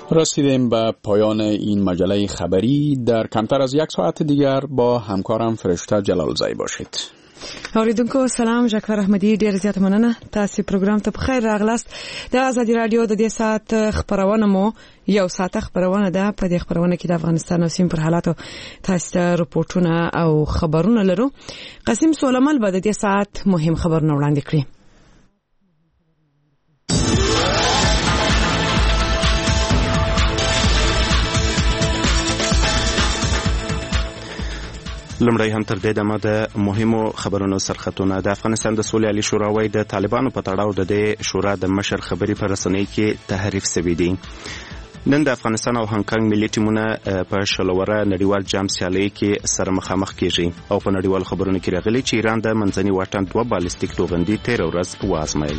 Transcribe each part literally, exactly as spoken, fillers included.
رسیدیم به پایان این مجله خبری. در کمتر از یک ساعت دیگر با همکارم فرشته جلالزی باشید. اوریدونکو سلام، جعفر احمدی ډیر زیات مننه. تاسو پروګرام ته بخیر راغلاست. د آزادي رادیو د دې ساعت خبرونه مو یو ساعت خبرونه ده. په دې خبرونه کې د افغانستان او سیم پر حالاتو تاسو ته رپورټونه او خبرونه لرو. قاسم سولمل به د دې ساعت مهم خبرونه وړاندې کړي. لمړی هم تر دې دمه د مهمو خبرونو سرخطونه. د افغانستان د سولې عالی شورا وايي د طالبانو په تړاو د دې شورا د مشر خبري په رسنۍ کې تحریف شوی دی. نن د افغانستان او هانګ کانګ ملي ټیمونه په شلوره نړیوال جام سیالۍ کې سره مخامخ کیږي او په نړیوال خبرونو کې راغلي چې ایران د منځني واټن دوه بالستیک توغندي تیر ورځ وازمایل.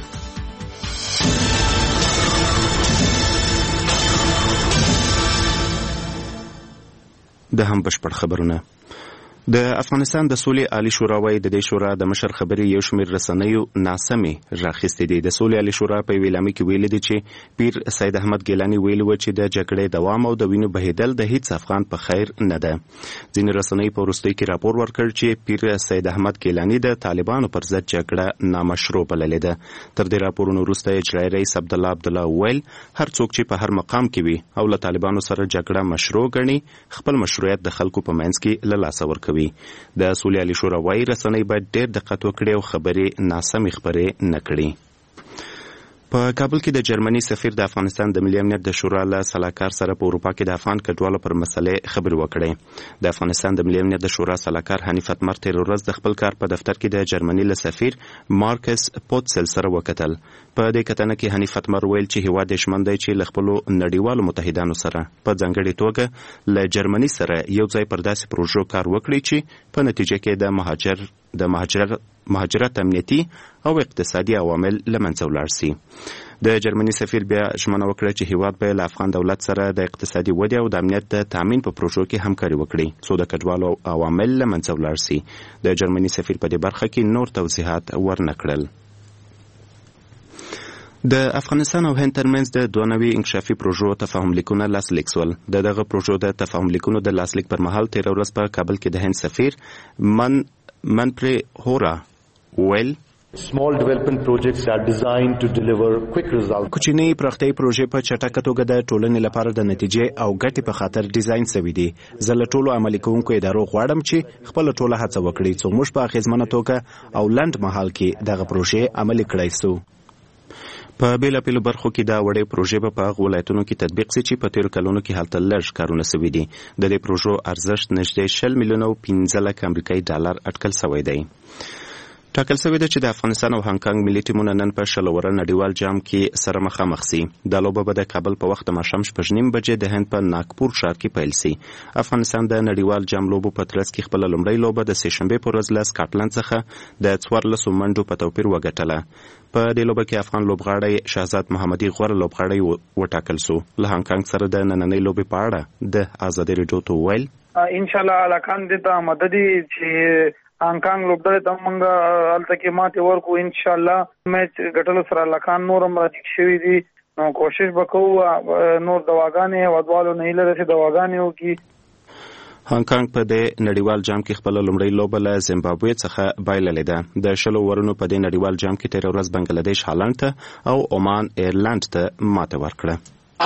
د هم بشپړ خبرونه. د افغانستان د سولې عالی شورا وايي د دې شورا د مشر خبري یو شمېر رسنیو ناسمې راخستې دي. د سولې عالی شورا په ویلامي کې ویل دي چې پیر سید احمد ګیلانی ویل و چې د جګړې دوام او د وینو بهیدل د هیڅ افغان په خیر نه ده. ځینې رسنۍ په وروستۍ کې راپور ورکړ چې پیر سید احمد ګیلانی د طالبانو پر ضد جګړه نامشروع بللې ده. تر دې راپورونو وروسته اجرایي رئیس عبدالله عبدالله ویل هر څوک چې په هر مقام کې وي او له طالبانو سره جګړه مشروع ګڼي خپل مشروعیت د خلکو په منځ کې له لاسه ورکوي. د سولې عالی شورا وايي رسنۍ باید ډېر دقت وکړي او خبرې ناسمې خبرې نه کړي. په کابل کې د جرمني سفیر د افغانستان د ملي امنیت د شورا له سلاکار سره په اروپا کې د افغان کډوالو پر مسلې خبرې وکړې. د افغانستان د ملي امنیت د شورا سلاکار حنیف اتمر تیر ورځ د خپل کار په دفتر کې د جرمني له سفیر مارکس پوتسل سره وکتل. په دې کتنه کې حنیف اتمر ویل چې هیواد یې شمن دی چې له خپلو نړیوالو متحدانو سره په ځانګړې توګه له جرمني سره یو ځای پر داسې پروژو کار وکړي چې په نتیجه کې د مهاجر د مهاجرت مهاجرت امنیتي او اقتصادي عوامل له منځه ولاړ سي. د جرمني سفیر بیا ژمنه وکړه چې هیواد به له افغان دولت سره د اقتصادي ودې او د امنیت د تامین په پروژو کې همکاري وکړي څو د کډوالو عوامل له منځه ولاړ سي. د جرمني سفیر په دې برخه کې نور توضیحات ورنکړل. د افغانستان او هند ترمنځ د دوه نوي انکشافي پروژو تفاهم لیکونه لاسلیک شول. د دغه پروژو د تفاهم لیکونو د لاسلیک پر مهال تیر ورځ په کابل کې د هند سفیر من منپری هورا ویل Small development projects are designed to deliver quick results. کوچنی پراختیايي پروژې په چټکه توګه د ټولنې لپاره د نتیجې او ګټې په خاطر ډیزاین شوي دي. زه له ټولو عملي کوونکو ادارو غواړم چې خپل ټوله هڅه وکړي څو موږ په اغیزمنه توګه او لنډ مهال کې دغه پروژې عملي کړای سو. په بیلابیلو برخو کې دا وړې پروژې به په هغو ولایتونو کې تطبیق سي چې په تیرو کلونو کې هلته لږ کارونه سوي دي. د دې پروژو ارزښت نږدې شل میلیونه او پنځه لکه امریکایي ډالر اټکل سوی دی. ټاکل شوی ده چې د افغانستان او هانګ کانګ ملي ټیمونه نن په شلوره نړیوال جام کې سره مخامخ سي. دا لوبه به د کابل په وخت ماښام شپږ نیم بجې د هند په ناګپور ښار کې پیل سي. افغانستان د نړیوال جام لوبو په ترڅ کې خپل لومړی لوبه د سې شنبې په ورځ له سکاټلند څخه د څوارلسو منډو په توپیر وګټله. په دې لوبه کې افغان لوبغاړی شهزاد محمدي غوره لوبغاړی وټاکل سو. له هانګ کانګ سره د نننۍ لوبې په اړه د آزادۍ راډیو ته ویل ان شاء الله الکان دې ته مددي چې هانګ کانګ لوبډله ته موږ هلته کې ماتې ورکو. ان شاء الله میچ ګټلو سره لکان نور هم راټیک شوي دي. نو کوشش به کوو نور دواګانې هیوادوالو نه هیله ده چې دواګانې وکړي. هانګ کانګ په دې نړیوال جام کې خپل لومړی لوبه له زیمبابوې څخه بایللې ده. د شلو ورونو په دې نړیوال جام کې تیر ورځ بنگلاديش هالند ته او عمان ایرلند ته ماته ورکړه.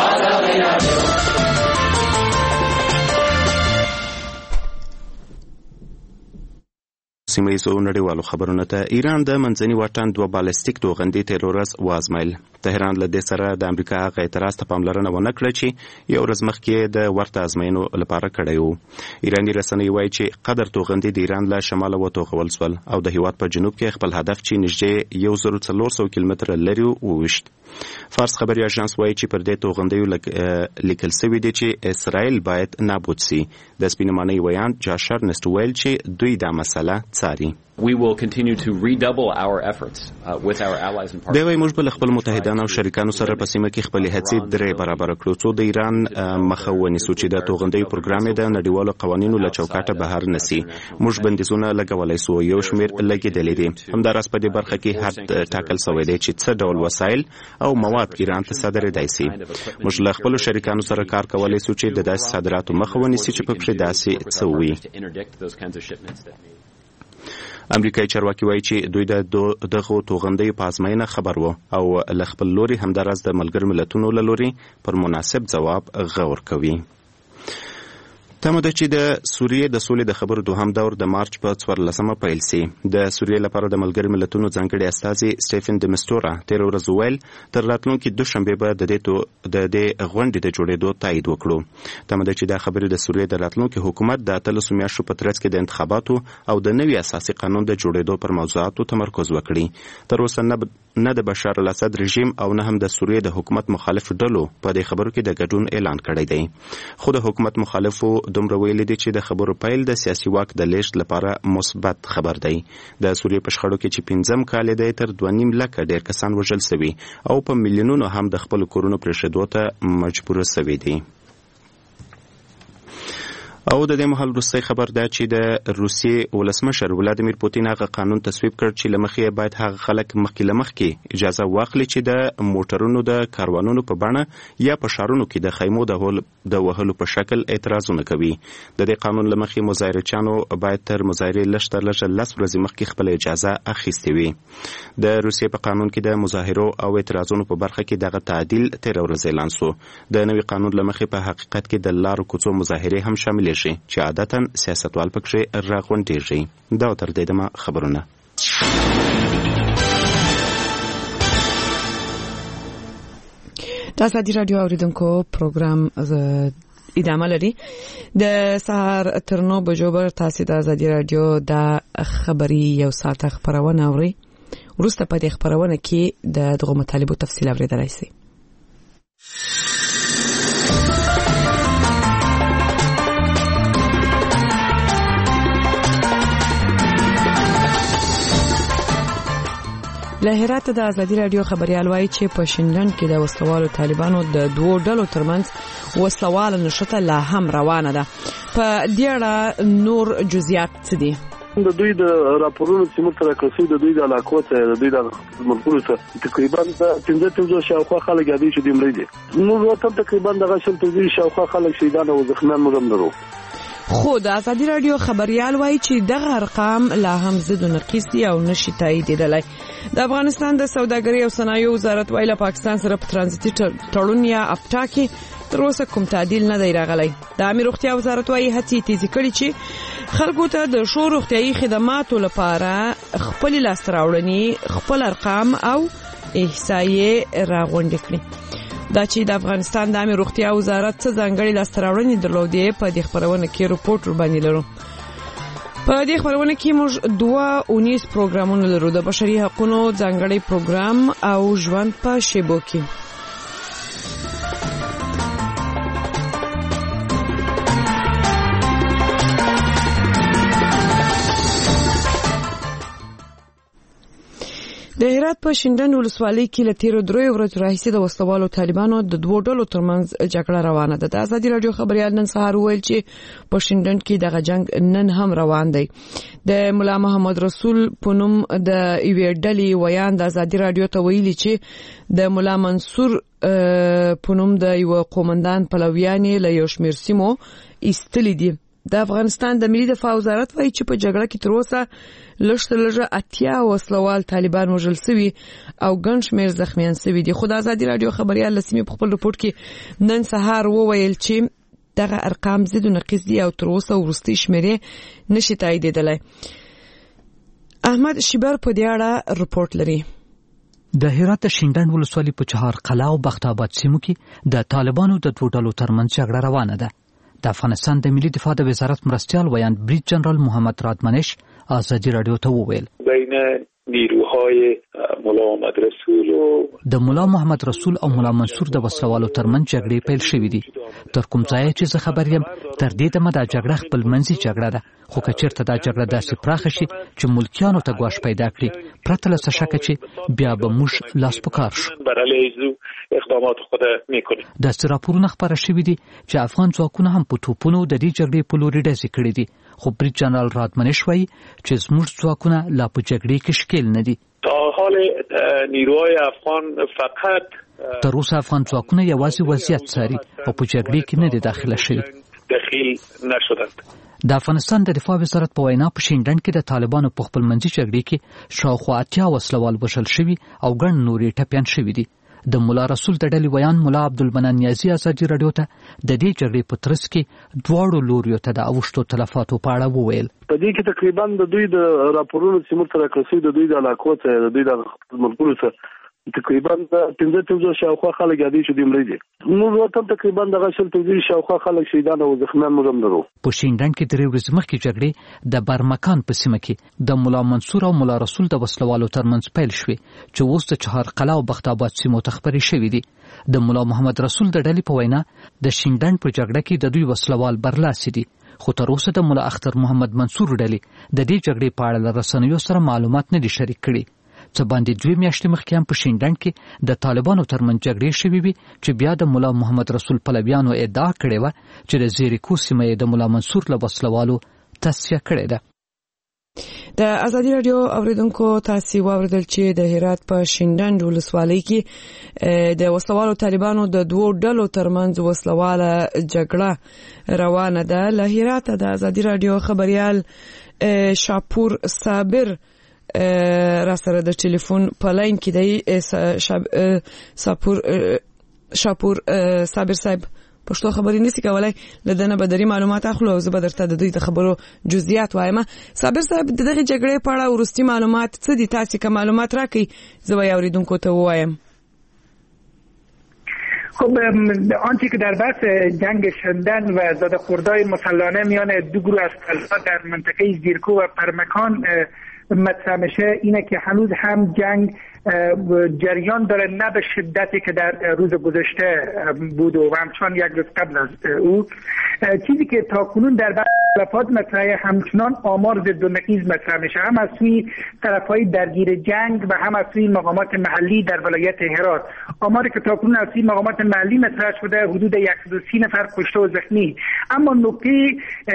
سیمه ییزو نړیوالو خبرونه ته. ایران د منځني واټن دوه بالستیک توغندي تیر ورځ وازمایل. تهران له دې سره د امریکا هغه اعتراض ته پاملرنه ونه کړه چې یو ورځ مخکې د ورته ازموینو لپاره کړی و. ایراني رسنۍ وایي چې قدر توغندي د ایران له شماله وتوغول شول او د هیواد په جنوب کې خپل هدف چې نږدې یو زر څلور سوه کیلومتره لرې وویشت. فارس خبري اژانس وایي چې پر دې توغندیو لیکل شوي دي چې اسرائیل باید نابود سي. د سپینمانۍ ویان جاشر نست ویل چې دوی دا مسله څاري. We will continue to redouble our efforts uh, with our allies and partners. دوی موږ بل خپل متحدانو او شریکانو سره په سیمه کې خپل هڅې درې برابر کړو څو د ایران مخه ونیسو چې د توغندۍ پروګرام د نړیوالو قوانینو له چوکاټه بهر نسی. موږ بندیزونه لګولای سو یو شمیر لګیدلې دي. همداراز په دې برخه کې حد ټاکل شوی دی چې څه ډول وسایل او مواد ایران ته صادرېدای شي. موږ له خپل شریکانو سره کار کولای سو چې د داسې صادراتو مخه ونیسي چې په کې داسې څه وي. امریکایي چارواکي وایي چې دوی د دغه توغندۍ په ازموینه خبر وو او له خپل لوري همداراز د ملګرو ملتونو له لوري پر مناسب ځواب غور کوي. تمه ده چې د سوریې د سولې د خبرو دوهم دور د مارچ په څوارلسمه پیل شي. د سوریې لپاره د ملګرو ملتونو ځانګړي استازي سټیفن د مستورا تیر ورځ ویل تر راتلونکي دوشنبه به د دې د دې غونډې د جوړېدو تایید وکړو. تمه ده چې دا خبرې د سوریې د راتلونکي حکومت د اتلسو میاشتو په ترڅ کې د انتخاباتو او د نوي اساسي قانون د جوړېدو پر موضوعاتو تمرکز وکړي. تر اوسه نه د بشار الاسد رژیم او نه هم د سوریې د حکومت مخالف ډلو په دې خبرو کې د ګډون اعلان کړی دی. خو د حکومت مخالفو دومره ویلي دي چې د خبرو پیل د سیاسي واک د لیږد لپاره مثبت خبر دی. د سوریې په شخړو کې چې پنځم کال دی تر دوه نیم لکه ډېر کسان وژل شوي او په میلیونونو هم د خپل کورونو پرېښودو ته مجبور شوي دي. او د دې مهال وروستی خبر ده چې د روسیې ولسمشر ولادیمیر پوتین هغه قانون تصویب کړ چې له مخې باید هغه خلک مخکې له مخکې اجازه واخلي چې د موټرونو د کاروانونو په بڼه یا په ښارونو کې د خیمو د وهلو په شکل اعتراضونه کوي. د دې قانون له مخې مظاهرچیانو باید تر مظاهرې لږ تر لږه لس ورځې مخکې خپله اجازه اخیستې وي. د روسیې په قانون کې د مظاهرو او اعتراضونو په برخه کې دغه تعدیل تېره ورځ اعلان سو. د نوي قانون له مخې په حقیقت کې د لارو کوڅو مظاهرې هم شاملې چې عادتا سیاستوال پکې راغونډېږي. دا تر دې دمه خبرونه. د ازادي راډیو اوریدونکو پروګرام ادامه لري. د سهار تر نو بجو بر تاسو د ازادي راډیو د خبري یو ساعت خبرونه اوري. ورسته په دې خبرونه کې د دغه مطالبو تفصیل اوریدلای شئ. له هرات د ازادي راډیو خبريال وایي چې په شینډن کې د وسلوالو طالبانو د دوو ډلو ترمنځ وسلواله نشته لا هم روانه ده. په دې اړه نور جزئیات څه دي؟ د دوی د راپورونو چې موږ تر کړو د دوی د علاقو ته د دوی د مرکز ته تقریبا پنځه پنځه شاوخوا خلک یادې چې د مړي دي. موږ ورته تقریبا دغه شل تزي شاوخوا خلک شهیدان او زخمیان موږ هم لرو. خو د ازادي راډیو خبريال وایي چې دغه ارقام لا هم زیات نقص دي او نشي تاییدېدلای. د افغانستان د سوداګرۍ او صنایعو وزارت ویله پاکستان سره په ترانزیتي تړون یا اپټا کې تر اوسه کوم تعدیل نه دی راغلی. د امیر روغتیا وزارت وایي هڅې تیزی کړي چې خلکو ته د شو روغتیايي خدماتو لپاره خپل لاستراوړنې خپل ارقام او احصایې راغونډې کړي. دا چې د افغانستان د امیر روغتیا وزارت څه ځانګړي لاستراوړنې درلودې په دې خبرونه کې رپورټ ور باندې لرو. په دې خبرونه کې موږ دوه اونیس پروګرامونه لرو، د بشري حقوقو ځانګړي پروګرام او ژوند په شیبو کې. د هرات په شینډن ولسوالۍ کې له تیرو درې ورځو راهیسې د وسلوالو طالبانو د دوو ډلو ترمنځ جګړه روانه ده. د ازادي راډیو خبريال نن سهار ویل چې په شینډن کې دغه جنگ نن هم روان دی. د مولا محمد رسول پونم د ایوې ډلې ویان د ازادي راډیو ته ویلي چې د مولا منصور پونم د یو قومندان پلویانې له یو شمېر سیمو ایستلې دي. د افغانستان د ملي دفاع وزارت وایي چې په جګړه کې تر اوسه لږ تر لږه اتیا وسلوال طالبان وژل شوي او ګڼ شمېر زخمیان شوي دي. خو د ازادي راډیو خبريال لسمې په خپل رپورټ کې نن سهار وویل چې دغه ارقام زیات نقص دي او تر اوسه ورستي شمیرې نشي تاییدېدلای. احمد شیبر په دې اړه رپورټ لري. د هرات شینډن ولسوالۍ په چهار قلا او بختاباد سیمو کې د طالبانو د دوه ډلو ترمنځ جګړه روانه ده. د افغانستان د ملي دفاع د وزارت مرستیال ویان بریج جنرال محمد رادمنش ازادي راډیو ته وویل بین نیروهای مولا محمد رسول او د مولا محمد رسول او مولا منصور د وسلوالو ترمنځ جګړې پیل شوې دي. تر کوم ځای چې زه خبر یم تر دې دمه دا جګړه خپل منځي جګړه ده، خو که چېرته دا جګړه داسې پراخه شي چې ملکیانو ته ګواښ پیدا کړي، پرته له څه شکه چې بیا به موږ لاس په کار شو. اقدامات خود میکنیم. داسې راپورونه خپاره شوي دي چې افغان ځواکونه هم په توپونو د دې جګړې په لوري ډزې کړي دي، خو بریټ جنرال رادمنش وایي چې زموږ ځواکونه لا په جګړې کې ښکیل نه دي. تا حال نیروهای افغان فقط تر اوسه افغان ځواکونه یوازې وضعیت څاري او په جګړې کې نه دي داخله شوي. داخل نشدند. د افغانستان د دفاع وزارت په وینا په شینډن کې د طالبانو په خپل منځي جګړې کې شاوخوا اتیا وسلوال وژل شوي او ګڼ نور یې ټپیان شوي دي. د مولا رسول د ډلې ویان مولا عبدالمنان نیازي ازادي راډیو ته د دې جګړې په ترڅ کې دواړو لوریو ته د اوښتو تلفاتو په اړه وویل. په دې کې تقریبا د دوی د راپورونو چې موږ سره کړی د دوی د علاقو څخه د دوی د ملګرو څخه تقریبا پنځه پنځه شاوخوا خلک یادې شو د مړي دي. موږ ورته تقریبا د غشل توزیع شاوخوا خلک شهیدان او زخمیان موږ هم درو. په شینډن کې درې ورځې مخکې جګړې د برمکان په سیمه کې د مولا منصور او مولا رسول د وسلوالو ترمنځ پیل شوې چې اوس د چهار قلا او بخت آباد سیمو ته خپرې شوې دي. د مولا محمد رسول د ډلې په وینا د شینډن په جګړه کې د دوی وسلوال برلاسي دي، خو تر اوسه د مولا اختر محمد منصور ډلې د دې جګړې په اړه له رسنیو سره معلومات نه دي شریک کړي. څه باندې دوی میاشتې مخکې هم په شینډن کې د طالبانو ترمنځ جګړې شوې وي چې بیا د مولا محمد رسول پلویانو ادعا کړې وه چې د زیریکو سیمه یې د مولا منصور له وسلوالو تصفیه کړې ده. د ازادي راډیو اوریدونکو تاسو واوریدل چې د هرات په شینډن ولسوالۍ کې د وسلوالو طالبانو د دوو ډلو ترمنځ وسلواله جګړه روانه ده. له هرات د ازادي راډیو خبريال شاپور صابر را سره د ټلیفون په لاین کې دی. شاپور شاپور صابر صاحب پښتو خبرې نسی کولای، لدنه بدري معلومات اخلو او زه به درته د دوی د خبرو جزئیات وایم. صابر صاحب دغه جګړې په اړه ورستي معلومات څه دي؟ تاسو کوم معلومات راکړئ زه به اوریدونکو ته وایم. خب آنچه که در بحث جنگ شندن و زده خوردهای مسلحانه میان دو گروه از طالبان در منطقه زیرکو و پرمکان مطرح میشه اینه که هنوز هم جنگ جریان داره، نه به شدتی که در روز گذشته بود و همچنان یک روز قبل از او. چیزی که تاکنون در بحث تلفات مطرحه همچنان آمار ضد و نقیض مطرح میشه، هم از سوی طرفهای درگیر جنگ و هم از سوی مقامات محلی در ولایت هرات. آماری که تاکنون از سوی مقامات محلی مطرح شده حدود صد و سی نفر کشته و زخمی. اما نکته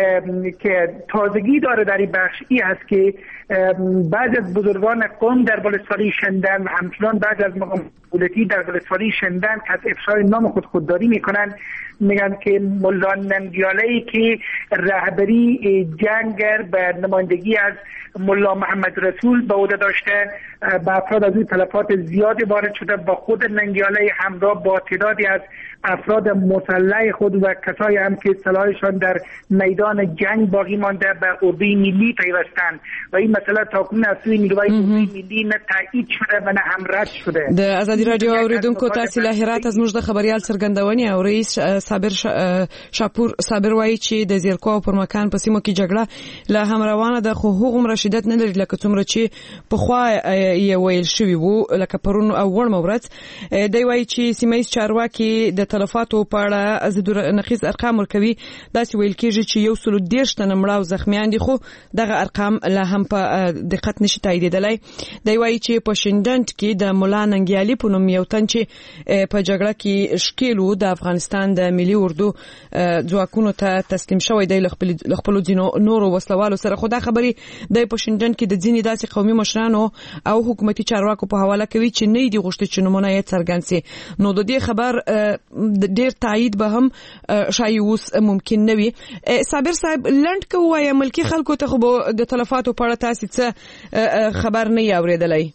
که تازگی داره در این بخش ای است که بعضی از بزرگان قوم در ولسوالی شندن و همچنان بعضی از مقامات دولتی در ولسوالی شندن که از افشای نام خود خودداری میکنن، میگن که ملا ننگیاله‌ای که رهبری جنگ به نمایندگی از ملا محمد رسول به عهده داشته به افراد از این تلفات زیادی وارد شده، با خود ننگیاله همراه با تعدادی از افراد مسلح خود و کسایی هم که سلاحشان در میدان جنگ باقی مانده به اردوی ملی پیوستند و این مسئله تاکنون از سوی نیروهای اردوی ملی نه تایید شده و نه هم رد شده. د ازادي راډیو اوریدونکو تاسو له هرات از موږ د خبريال څرګندونې او رئیس صابر شاپور صابر وایي چې د زیرکو او پرمکان په سیمو کې جګړه له هم روانه ده، خو هغه رشدت نه لري لکه څومره چې په خوا یې ویل شوی وو لکه پرون او ور مورت. دی وایي چې سیمایي چارواکي د تلفاتو په اړه ضد نقیض ارقام ورکوي. داسې ویل کېږي چې یو سل دېرش تنه مړه او زخمیان دي، خو دغه ارقام لا هم په دقت نشي تاییدېدلی. دی وایي چې په شینډن کې د مولا ننګیالي په نوم یو تن چې په جګړه کې ښکیل و د افغانستان د ملي اردو ځواکونو ته تسلیم شوی دی له خپلو ځینو نورو وسلوالو سره. خو دا خبرې دی په شینډن کې د ځینې داسې قومي مشرانو او حکومتي چارواکو په حواله کوي چې نه دي غوښتي چې نومونه یې څرګند سي. نو د دې خبر ډېر تایید به هم شاید اوس ممکن نه وي. صابر صاحب لنډ که ووایه ملکي خلکو ته خو به د تلفاتو په اړه تاسې څه خبر نه یې اورېدلی؟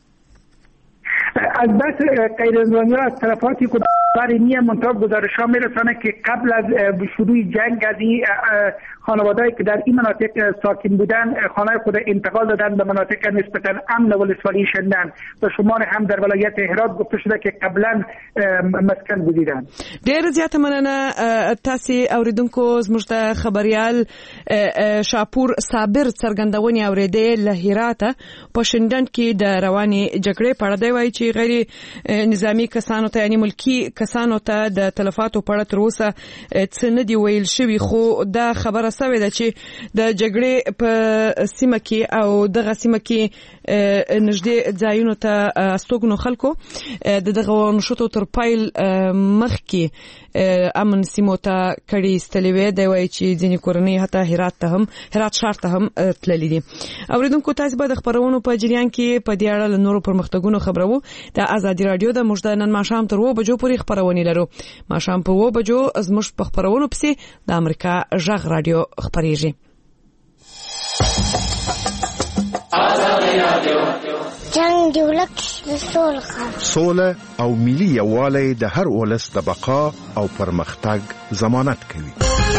از بس غیر نظامی ها از تلفاتی که برای نیه منطقه گزارش ها میرسانه که قبل از شروع جنگ از این خانوادهایی که در این مناطق ساکن بودن خانه خود انتقال دادن به مناطق نسبتا امن ولسوالی شندن و شمار هم در ولایت هرات گفته شده که قبلا مسکن بودیدن. ډیر زیاته مننه تاسو اوریدونکو زموږ د خبريال شاپور صابر څرګندونې اوریدې له هرات په شندن کې د رواني جګړې په اړه دی وایي چې غیر نظامی کسانو ته یعنی ملکی کسانو ته د تلفاتو په اړه تر اوسه څه نه دی ویل شوی، خو دا خبره سوې ده چې د جګړې په سیمه کې او دغه سیمه کې نږدې ځایونو ته استوګنو خلکو د دغه نشوتو تر پایل مخکې امن سیمو ته کړي استلې وې دی وایي چې ځینې کورنۍ حتی هرات ته هم هرات ښار ته هم تللي دي. اوریدونکو تاسو به د خبرونو په جریان کې په دې اړه له نورو پرمختګونو خبرو. د ازادي رادیو د موږ د نن ماښام تر اوه بجو پورې خبرونه لرو. ماښام په اوه بجو زموږ په خبرونو پسې د امریکا غږ رادیو خبريږي. ازادي رادیو جنگ دی ولک سوله سوله او ملي یووالی د هر ولس د بقا او پرمختګ ضمانت کوي.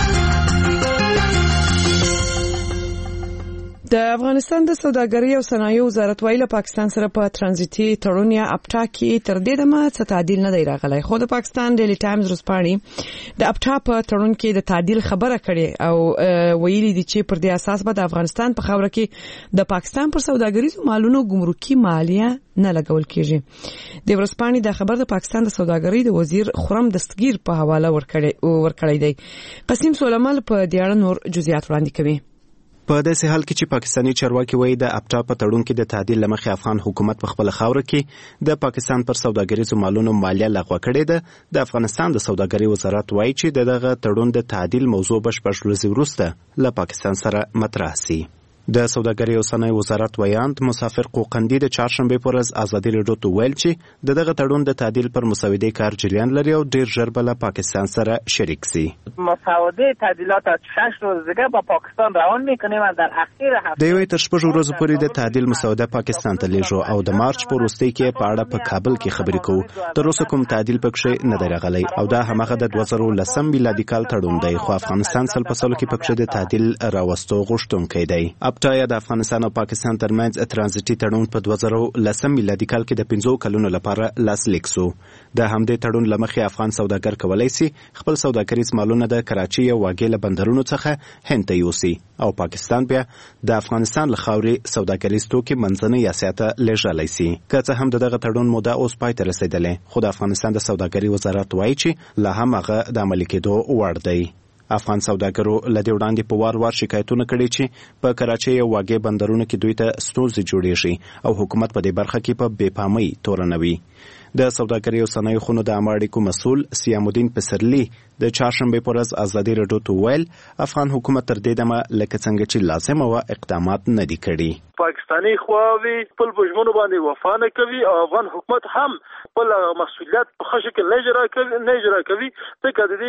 د افغانستان د سوداګرۍ او صنایعو وزارت ویله پاکستان سره په ترانزیتي تړون یا اپټا کې تر دې دمه څه تعدیل نه دی راغلی، خو د پاکستان ډیلی ټایمز ورځپاڼې د اپټا په تړون کې د تعدیل خبره کړې او ویلي دي چې پر دې اساس به د افغانستان په خاوره کې د پاکستان پر سوداګریزو مالونو ګمرکي مالیه نه لګول کیږي. د ورځپاڼې د خبر د پاکستان د سوداګرۍ د وزیر خرم دستگیر په حواله ورکړی دی. قسیم سولمل په دې اړه نور جزئیات وړاندې کوي. په داسې حال کې چې پاکستاني چارواکي وایي د اپټا په تړون کې د تعدیل لمخې افغان حکومت په خپل خاوره کې د پاکستان پر سوداګریزو مالونو مالیه لغوه کړې ده، د افغانستان د سوداګرۍ وزارت وایي چې دغه تړون د تعدیل موضوع بشپړ ورځې وروسته له پاکستان سره مطرح شي. د سوداګرۍ او صنایع وزارت ویاند مسافر قوقندي د چهارشنبه په ورځ ازادي رادیو ته ویل چې دغه تړون د تعدیل پر مسودې کار جریان لري او ډیر ژر به له پاکستان سره شریک شي. مسودې تعدیلات شش روز دیگه با پاکستان روان میکنیم و در اخیر هفته د یوې تر شپږو ورځو پورې د تعدیل مسوده پاکستان ته لیږو او د مارچ په وروستۍ کې په اړه په کابل کې خبرې کوو. تر اوسه کوم تعدیل پکښې نه دی راغلی او دا هماغه د دوه زره لسم میلادي کال تړون دی، خو افغانستان سل په سلو کې پکښې د تعدیل راوستو غوښتونکی دی. اپټا یا د افغانستان او پاکستان ترمنځ ترانزیتي تړون په دوه زره لسم میلادي کال کې د پنځو کلونو لپاره لاسلیک شو. د همدې تړون لمخې افغان سوداګر کولای شي خپل سوداګریز مالونه د کراچي او واګې له بندرونو څخه هند ته یوسي او پاکستان بیا د افغانستان له خاورې سوداګریز توکي منځنۍ اسیا ته لیږدولی شي. که څه هم دغه تړون موده اوس پای ته رسېدلی، خو د افغانستان د سوداګرۍ وزارت وایي چې لا هم هغه د عملي کېدو وړ دی. افغان سوداګرو لدې وړاندې په وار وار شکایتونه کړي چې په کراچۍ او واګې بندرونو کې دوی ته ستونزې جوړېږي او حکومت په دې برخه کې په بې پامۍ تورنوي. د سوداګرۍ او صنایعو خونو د عامه اړیکو مسؤل سیام الدین پسرلی د چهارشنبه په ورځ ازادي رادیو ته ویل افغان حکومت تر دې دمه لکه څنګه چې لازم او اقدامات نه دي کړي. پاکستانی خواوی خپل بجمنو باندې وفا نه کوي او افغان حکومت هم خپل مسؤلیت په ښه شکل نه اجرا کوي نه اجرا کوي ځکه د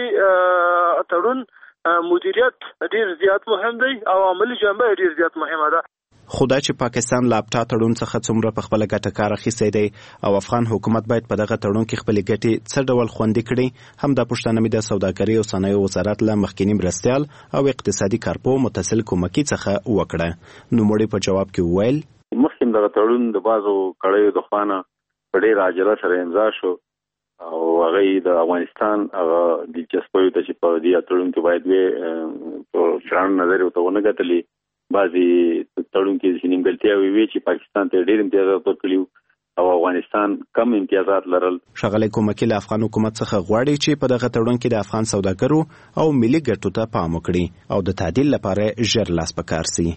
دې تړون مدیریت ډیر زیات مهم دی او عملی جنبه ډیر زیات مهمه ده. خدای چې پاکستان لا اپټا تړون څخه څومره په خپل ګټه کار اخیستی دی او افغان حکومت باید په دغه تړون کې خپل ګټې څه ډول خوندي کړي، هم د پښتنه مې د سوداګرۍ او صنایعو وزارت له مخکینی مرستیال او اقتصادي کارپو متصل کومکی څخه وکړه. نو مړي په جواب کې ویل مخکې دغه تړون د بازو کړیو د خوانه په ډیر عاجله سره امضا شو او هغه د افغانستان هغه د چسپوي ته چې په دې تړون کې باید وي په شران نظر ته ونه غتلی بعضی تړون کې چې نیمګړتیا وي چې پاکستان ته ډېر امتیازات ورکړي او افغانستان کم امتیازات لرل. ښاغلی کومکی له افغان حکومت څخه غواړي چې په دغه تړون کې د افغان سوداګرو او ملي ګټو ته پام وکړي او د تعدیل لپاره ژر لاس په کار سي.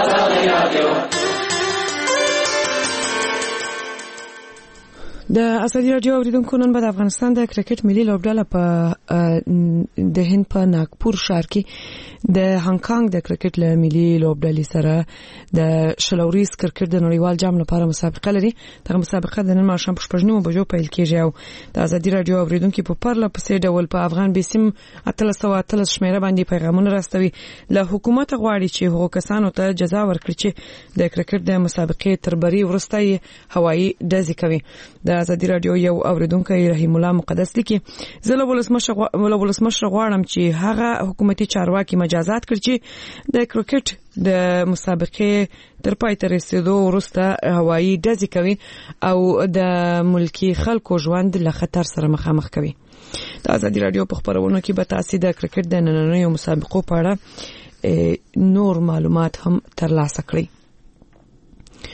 د ازادي رادیو اوریدونکو نن به د افغانستان د کرکټ ملي لوبډله په د هند په ناګپور ښار کې د هانګ کانګ د کرکټ له ملي لوبډلې سره د شلوریز کرکټ د نړیوال جام لپاره مسابقه لري. دغه مسابقه د نن ماښام په شپږ نیمو بجو پیل کیږي او د ازادي رادیو اوریدونکو په پرله پسې ډول په افغان بیسیم اتلس سوه اتلس شمیره باندې پیغامونه راستوي. له حکومت غواړي چې هغو کسانو ته جزا ورکړي چې د کرکټ د مسابقې تر بری وروسته یې هوایي ډزې کوي. د ازادي رادیو یو اوریدونکو رحیم الله مقدس لیکي زه له ولسمشر غواړم چې هغه حکومتي چارواکي مجازات کړي چې د کرکټ د مسابقې تر پای ته رسیدو وروسته هوایي ډزې کوي او د ملکی خلکو ژوند له خطر سره مخامخ کوي. د ازادي رادیو په خبرونو کې به تاسو د کرکټ د نننیو مسابقو په اړه نور معلومات هم ترلاسه کړئ.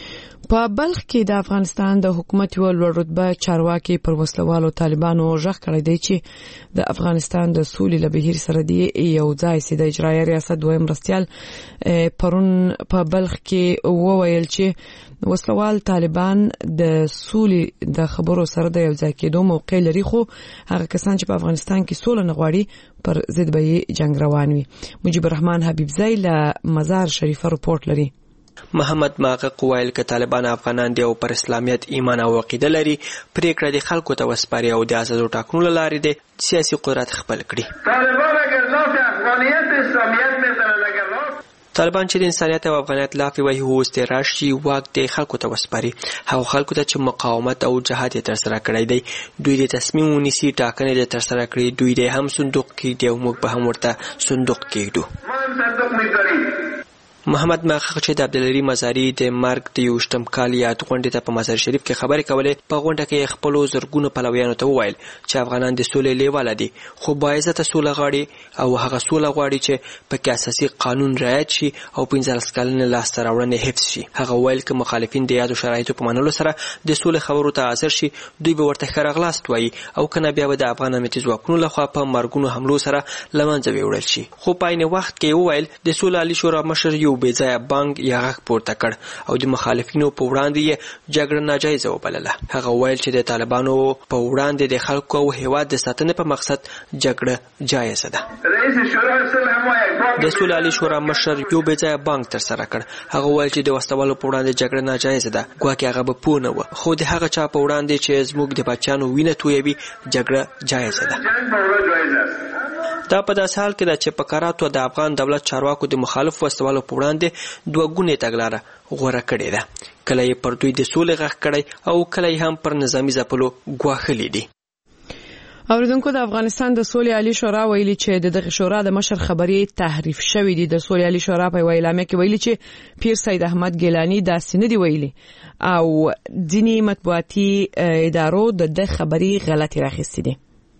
په بلخ کې د افغانستان د حکومت یو لوړ رتبه چارواکي پر وسلوالو طالبانو ژغ کړی دی چې د افغانستان د سولې له بهیر سره دی یو ځای سي د اجرایي ریاست دویم مرستیال پرون په بلخ کې وویل چې وسلوال طالبان د سولې د خبرو سره د یو ځای کېدو موقع لري، خو هغه کسان چې په افغانستان کې سوله نه غواړي پر ضد به جنگ روان وي. مجيب الرحمن حبیبزی له مزار شریفه رپورټ لري. محمد ماغق ویل ک طالبان افغانان دی او پر اسلامیت ایمان او عقیده لري، پریکړه د خلکو ته وسپاري او د آزادو ټاکنو لاري د سیاسي قدرت خپل کړي. طالبان اگر لاس افغانیت اسلامیت میزنن، اگر لاس طالبان چې د انسانیت او افغانیت لافي وایي هو استراش شي واک د خلکو ته وسپاري، هغه خلکو ته چې مقاومت او جهاد تر سره کړی دی، دوی د تصمیم ونیسي ټاکنې تر سره کړي، دوی د هم صندوق کې دی او موږ به هم ورته صندوق کېږو. من صندوق می‌ذاریم. محمد ماغق چې د عبدالعلي مزاري د مرګ د یوشتم کال یاد غونډې ته په مزار شریف کې خبرې کولې، په غونډه کې خپل زرګونو پلویانو ته وویل چې افغانان د سولې لیواله دي، خو باعزته سوله غواړي او هغه سوله غواړي چې په اساسي قانون رعایت شي او پنځلس کلنه لاسته راوړنې حفظ شي. هغه ویل چې مخالفین د یادو شرایطو په منلو سره د سولې خبرو ته حاضر شي، دوی به ورته ښه راغلاست وایي او کنه بیا به د افغان امنیتي ځواکونو لخوا په مرګونو حملو سره له منځه ویوړل شي. خو په عین وخت کې وویل د سولې عالی شورا مشر یو بې ځایه بانک یا غږ پورته کړ او د مخالفینو په وړاندې یې جګړه ناجایزه وبلله. هغه ویل چې د طالبانو په وړاندې د خلکو او هیواد د ساتنې په مقصد جګړه جایزه ده. د سولې عالی شورا مشر یو بې ځایه بانک تر سره کړ. هغه ویل چې د وسلوالو په وړاندې جګړه ناجایزه ده، ګواکې هغه به پوه نه و، خو د هغه چا په وړاندې چې زموږ د بچیانو وینه تویوي جګړه جایزه ده. دا په داسې حال کې ده چې په کراتو د افغان دولت چارواکو د مخالف وسلوالو په وړاندې دوه ګونې تګلاره غوره کړې ده، کله یې پر دوی د سولې غږ کړی او کله یې هم پر نظامي ځپلو ګواښلي دي. اوریدونکو، د افغانستان د سولې عالی شورا ویلي چې د دغه شورا د مشر خبري تحریف شوې دي. د سولې عالی شورا په اعلامیه کې ویلي چې پیر سید احمد ګیلانی دا سند دی ویلي او ځینی مطبوعاتي ادارو د د خبري غلطي راخستې دي.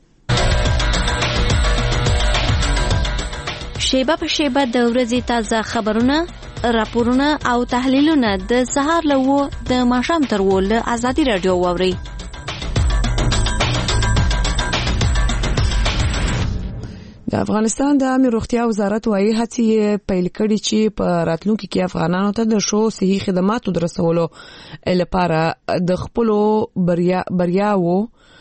شیبه په شیبه د ورځې تازه خبرونه، راپورونه او تحلیلونه د سهار لوو د ماښام تر ول ازادي رادیو واوري. د افغانستان د عامه روغتیا وزارت وايي هڅې پیل کړي چې په راتلونکي کې افغانانو ته د شو صحي خدماتو درسولو لپاره د خپل بریا بریاو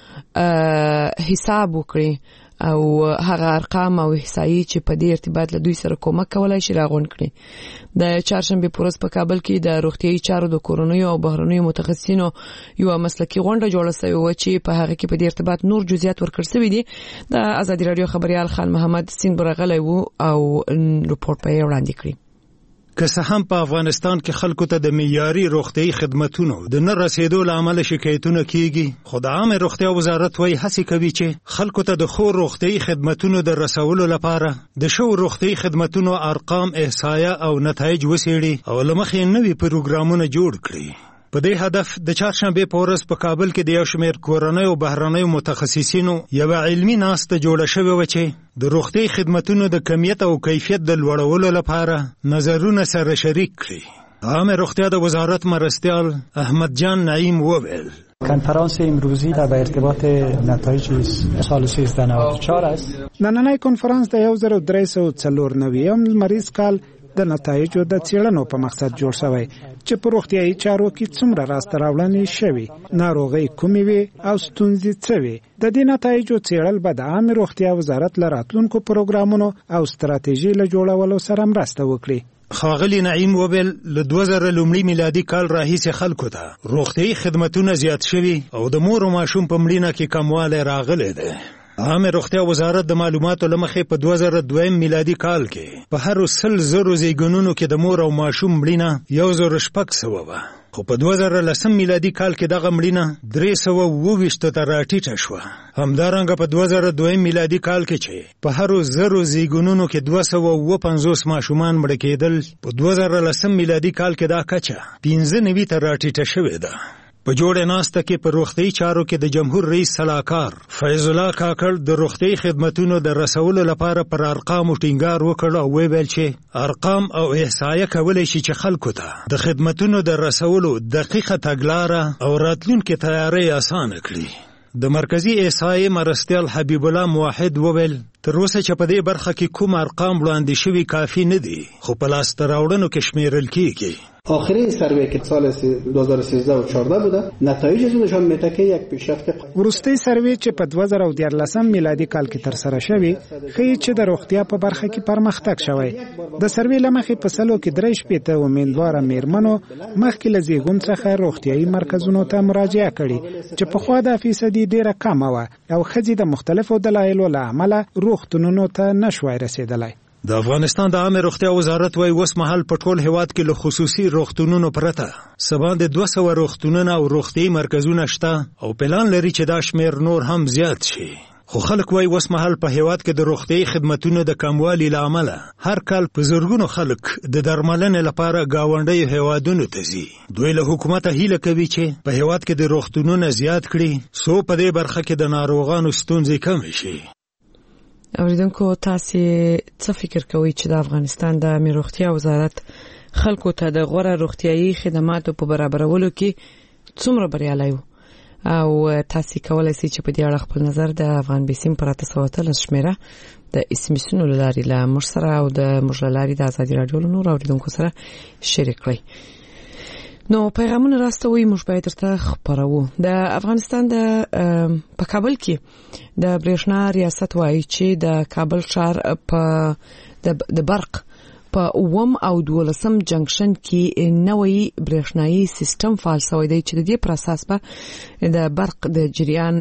حساب وکړي او هغه ارقام او احصایي چې په دې ارتباط له دوی سره کومک کولای شي راغونډ کړي. د چهارشنبه پورز په کابل کې د روغتيایي چارو د کورونیو او بهرنیو متخصصینو یو مسلکي غونډه جوړه شوې و چې په هغه کې په دې ارتباط نور جزئیات ورکړل شوي دي. د ازادي رادیو خبريال خان محمد سین برغلی وو او رپورټ په وړاندې کړی. که څه هم په افغانستان کې خلکو ته د معیاري روغتيایي خدماتونو د نه رسیدو لامل شکایتونه کیږي، خو د عامه روغتیا وزارت وايي هڅه کوي چې خلکو ته د خو روغتيایي خدماتونو د رسولو لپاره د شو روغتيایي خدماتونو ارقام، احصایه او نتایج وڅېړي او لمخې نوي پروګرامونه جوړ کړي. په دې هدف د چهارشنبه په ورځ په کابل کې د یو شمېر کورنۍ او بهرنیو متخصصینو یو علمي ناسته جوړه شوې و چې د روغتي خدماتونو د کمیت او کیفیت د لوړولو لپاره نظرونه سره شریک کړي. عامه روغتیا د وزارت مرستیال احمد جان نعیم وویل کنفرانس امروزی در به ارتباط نتایج سال سیزده نود و چهار است. نننۍ کنفرانس د یو زر درې سوه څلور نوي مریض کال د نتایجو د څېړنو په مقصد جوړ شوی چې په روغتیایي چارو کې څومره راسته راوړنې شوي، ناروغۍ کومې وي او ستونزې څه وي. د دې نتایجو څېړل به د عامه روغتیا وزارت له راتلونکو پروګرامونو او ستراتیژۍ له جوړولو سره مرسته وکړي. ښاغلي نعیم وویل له دوه زره لومړي میلادي کال راهیسې خلکو ته روغتیایي خدمتونه زیات شوي او د مور او ماشوم په مړینه کې کموالی راغلی دی. عامه روغتیا وزارت د معلوماتو له مخې په دوه زره دویم میلادي کال کې په هر سل زرو زیږونونو کې د مور او ماشوم مړینه یو زر شپږ سوه وه، خو په دوه زره لسم میلادي کال کې دغه مړینه درې سوه اووه ویشتو ته راټیټه شوه. همدارنګه په دوه زره دویم میلادي کال کې چې په هر زرو زیږونونو کې دوه سوه اووه پنځوس ماشومان مړه کېدل، په دوه زره لسم میلادي کال کې دا کچه پنځه نوي ته راټیټه شوې ده. په جوړه ناسته کې په روغتي چارو کې د جمهور رئیس صلاحکار فیض الله کاکړ د روغتي خدماتو د رسولو لپاره پر ارقام ټینګار وکړ او ویل چې ارقام او احصایه کولای شي چې خلکو ته د خدماتو د رسولو دقیقه تګلارې او راتلونکو تیاری آسان کړي. د مرکزی احصایې مرستیال حبیب الله موحد وویل تر اوسه چې په دې برخه کې کوم ارقام وړاندې شوي کافی نه دي، خو په لاس راوړنو کې شمیرل کیږي. آخرین سروی که سال دو هزار و سیزده و چهارده بوده نتایج از نشان میده که یک پیشرفت وروستي سروی چې په دوه زره دیارلس میلادي کال کې تر سره شوی ښیي چې د روغتیا په برخه کې پرمختګ شوی. د سروی لمخې په سلو کې درې شپېته امیندواره میرمنو مخکې له زیږون څخه روغتیایي مرکزونو ته مراجعه کړې چې پخوا دا فیصدي ډیره کمه وه او ښځې د مختلفو دلایلو له امله روغتونونو ته نشوای رسېدلی. د افغانستان د عامه روغتیا وزارت وايي اوس مهال په ټول هیواد کې له خصوصي روغتونونو پرته څه باندې دوه سوه روغتونونه او روغتیایي مرکزونه شته او پلان لري چې دا شمیر نور هم زیات شي. خو خلک وايي اوس مهال په هیواد کې د روغتیایي خدماتو د کموالي له امله هر کال په زرګونو خلک د درملنې لپاره گاونډیو هیوادونو ته ځي. دوی له حکومت هیله کوي چې په هیواد کې د روغتونونه زیات کړي څو په دې برخه کې د ناروغانو ستونزې کم شي. اوریدونکو تاسو څه فکر کوئ چې د افغانستان د عامه روغتیا وزارت خلکو ته د غوړه روغتیایي خدماتو په برابرولو کې څومره بریالي وو او تاسو کولای شئ چې په دې اړه خپل نظر د افغان بیسیم پر تاسو شمیره د اسمسونو لاري له مر سره او د مجللاري د ازادي رادیو نور اوریدونکو سره شریک کړئ. نو پیغامونه راستوي موږ باید ترته خبرو. د افغانستان د په کابل کې د برېښنا ریاست وایي چې د کابل ښار په د برق په اووم او دولسم جنکشن کې نوې برېښنايي سیستم فعال شوی دی چې د دې پر اساس به د برق د جریان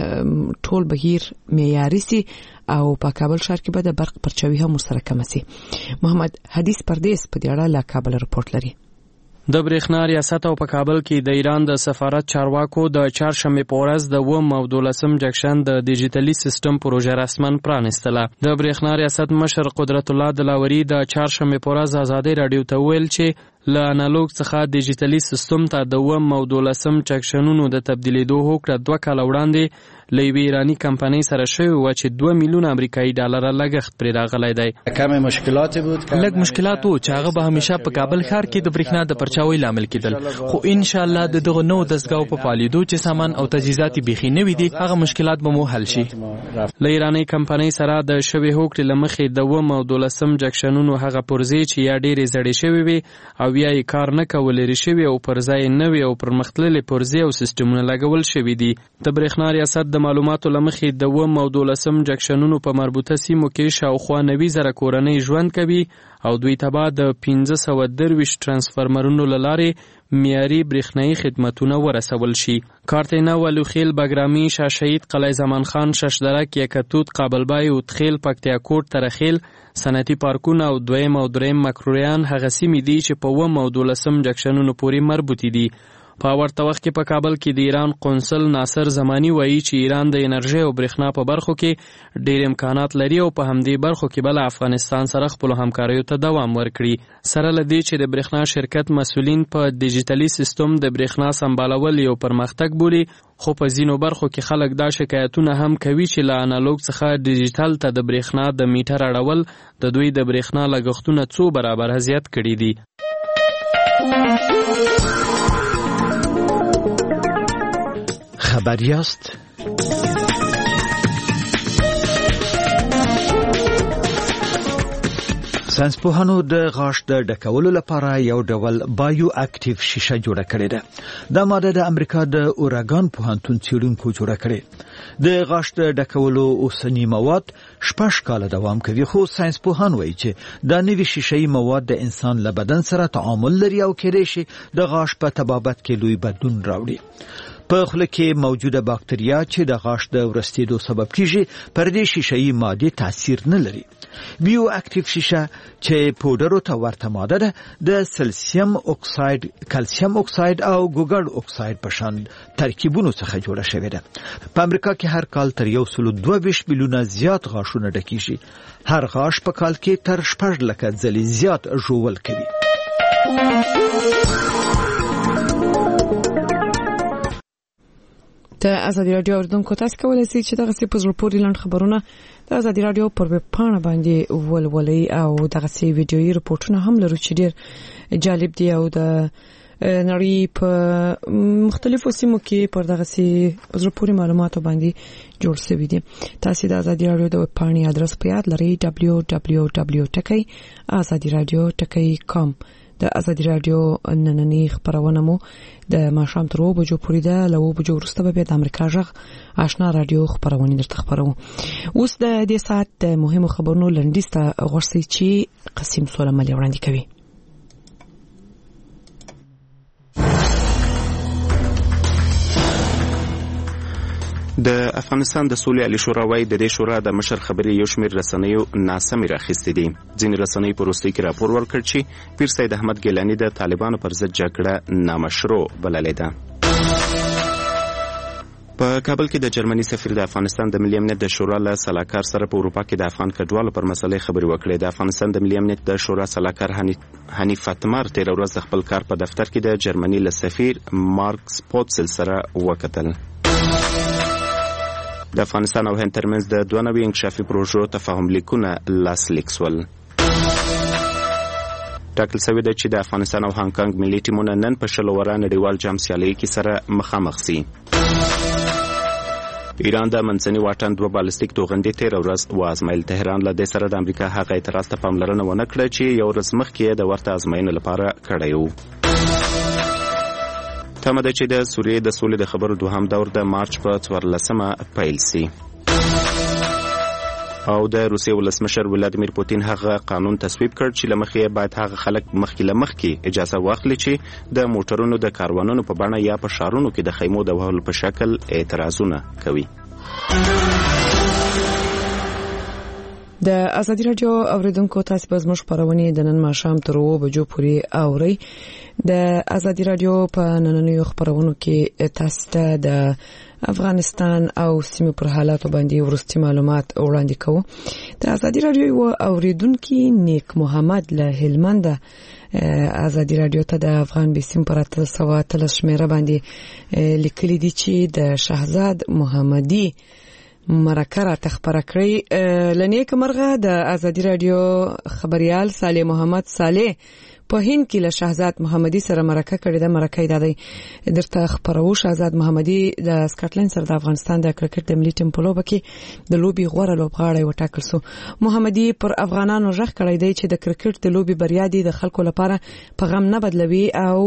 ټول بهیر معیاري سي او په کابل ښار کې به د برق پرچاوي هم سره کم سي. محمد حدیث پردیس په دې اړه له کابل رپورټ لري. د برېښنا ریاست او په کابل کې د ایران د سفارت چارواکو د چهارشنبه په ورځ د اووم او دولسم جنکشن د ډیجیټلي سیستم پروژه رسمن پرانیستله. د برېښنا ریاست مشر قدرت الله دلاوري د چهارشنبه په ورځ ازادي رادیو ته ویل چې له انالوګ څخه ډیجیټلي سیستم ته د اووم او دولسم جنکشنونو د تبدیلیدو هوکړه دوه کاله وړاندې له یوې ایراني کمپنۍ سره شوې وه چې دوه میلیونه امریکایي ډالره لګښت پرې راغلی دی. کمې مشکلات بود لږ مشکلات وو چې هغه به همیشه په کابل ښار کې د برېښنا د پرچاوۍ لامل کېدل، خو ان شاء الله د دغه نو دستګاو په فعالیدو چې سامان او تجهیزات بیخي نوي دي هغه مشکلات به مو حل شي. له ایراني کمپنۍ سره د شوې هوکړې له مخې د اووم او دولسم جنکشنونو هغه پرزې چې یا ډېرې زړې شوې وي او یا یې کار نه کول لري شوی او پر ځای نوې او پرمختللې پرزې او سیستمونه لګول شوي دي. د برېښنا ریاست د معلوماتو له مخې د اووم او دولسم جنکشنونو په مربوطه سیمو کې شاوخوا نوي زره کورنۍ ژوند کوي او دوی ته به د پنځه سوه درویشت ترانسفارمرونو له لارې معیاري برېښنایي خدمتونه ورسول شي. کارتینا ولوخیل، بګرامي، شاشهید، قلعه زمان خان، ششدرک، یکتوت، قابلبای، اوتخیل، پکتیاکوټ، ترخیل، صنعتي پارکونه او دویم او دریم مکروریان هغه سیمې دي چې په اووم او دولسم جنکشنونو پورې مربوطې دي. په ورته وخت کې په کابل کې د ایران قونسل ناصر زمانی وایي چې ایران د انرژي او برېښنا په برخو کې ډېر امکانات لري او په همدې برخو کې بل افغانستان سره خپل همکاریو ته دوام ورکړي. سره له دې چې د برېښنا شرکت مسؤلین په ډیجیټلي سیستم د برېښنا سمبالول یو پرمختګ بولي، خو په ځینو برخو کې خلک دا شکایتونه هم کوي چې له انالوګ څخه ډیجیټل ته د برېښنا د میټر اړول د دوی د برېښنا لګښتونه څو برابر زیات کړي دي. خبر یاست؟ ساينسپوهانو د غاښ د ډکولو لپاره یو ډول بایو اکټیو شیشه جوړه کړې ده. دا ماده د امریکا د اورګان پوهنتون څېړونکو جوړه کړې. د غاښ د ډکولو اوسنی مواد شپږ کاله دوام کوي، خو ساينسپوهان وایي چې دا نوي شیشه‌ای مواد د انسان له بدن سره تعامل لري او کېدای شي د غاښ په طبابت کې لوی بدلون راوړي. په خوله کې موجوده باکتریا چې د غاښ د ورستېدو سبب کیږي پر دې شیشه‌ای ماده تاثیر نه لري. بیو اکټیو شیشه چې پودرو ته ورته ماده ده د سلسیم اکساید، کلسیم اکساید او ګوګړ اکساید په شان ترکیبونو څخه جوړه شوې ده. په امریکا کې هر کال تر یو سل دوه ویشت میلیونه زیات غاښونه ډکیږي. هر غاښ په کال کې تر شپږ لکه ځلې زیات ژوول کوي. د ازادي رادیو اوریدونکو تاسو کولای شئ چې دغه سی په زړه پورې لاند خبرونه د ازادي رادیو پر ویب پاڼه باندې ولولئ او دغه سی ویډیويي رپورټونه هم لرو چې ډېر جالب دي او د نړۍ په مختلفو سیمو کې پر دغه سی زړه پورې معلوماتو باندې جوړ شوی دي. تاسو د ازادي رادیو د ویب پاڼې ادرس په یاد لرئ دبلیو دبلیو دبلیو ټکی ازادي رادیو ټکی کام. د ازادي رادیو نننی خبرونه مو د ماښام تر اوو بجو پورې ده. له اوو بجو وروسته به د امریکا غږ آشنا رادیو خبرونه درته خبرو. اوس د دې ساعت د مهمو خبرونو لنډیز ته غوښتي چې قسم سولمل وړاندې کوي. د افغانستان د سولې عالی شورا وايي د دې شورا د مشر خبري یو شمېر رسنیو ناسمې راخستې دي. ځینې رسنۍ په وروستي کې راپور ورکړ چې پیر سید احمد ګیلاني د طالبانو پر ضد جګړه نامشروع بللې ده. په کابل کې د جرمني سفیر د افغانستان د ملي امنیت د شورا له سلاکار سره په اروپا کې د افغان کډوالو پر مسلې خبرې وکړې. د افغانستان د ملي امنیت د شورا سلاکار حنیف فتمر تیر ورځ د خپل کار په دفتر کې د جرمني له سفیر مارک سپوتسل سره وکتل. د افغانستان او هند ترمنځ د دوه نوي انکشافي پروژو تفاهم لیکونه لاسلیک شول. ټاکل شوی ده چې د افغانستان او هانګ کانګ ملي ټیمونه نن په شلو ورا نړیوال جام سیالۍ کې سره مخامخ شي. ایران د منځني واټن دوه بالستیک توغندي تیر ورځ وازمایل. تهران له دې سره د امریکا هغه اعتراض ته پاملرنه ونه کړه چې یو ورځ مخکې د ورته ازمایښت لپاره کړی و. تمه ده چې د سوریې د سولې د خبرو دوهم دور د مارچ په څوارلسمه پیل شي. او د روسیې ولسمشر ولادیمیر پوتین هغه قانون تصویب کړ چې لمخې باید هغه خلک مخکې لمخکې اجازه واخلي چې د موټرونو د کاروانونو په بڼه یا په شارونو کې د خیمو د وهلو په شکل اعتراضونه کوي. د ازادي رادیو اوریدونکو تاسو به زموږ خبرونه د نن ماښام تر اوو بجو پورې اورئ. د ازادي رادیو په نننیو خبرونو کې تاسو ته د افغانستان او سیمې پر حالاتو باندې ورستي معلومات وړاندې کوو. د ازادي رادیو یو اوریدونکو نیک محمد له هلمند ازادي رادیو ته د افغان بیسیم پر تاسو ته شمیره باندې لیکلي دي چې د شهزاد محمدي مرکه را تخبره کړی. لنیک مرغه د ازادي رادیو خبريال صالح محمد صالح په هند کې له شهزاد محمدي سره مرکه کړې ده. مرکه یې د درته خبرو. شهزاد محمدي د سکاټلند سره د افغانستان د کرکټ د ملي ټیم په لوبه کې د لوبي غوړه لوبغاړی وټاکل شو. محمدي پر افغانانو ژغ کړی دی چې د کرکټ د لوبي بریا دي د خلکو لپاره په غم نه بدلوي او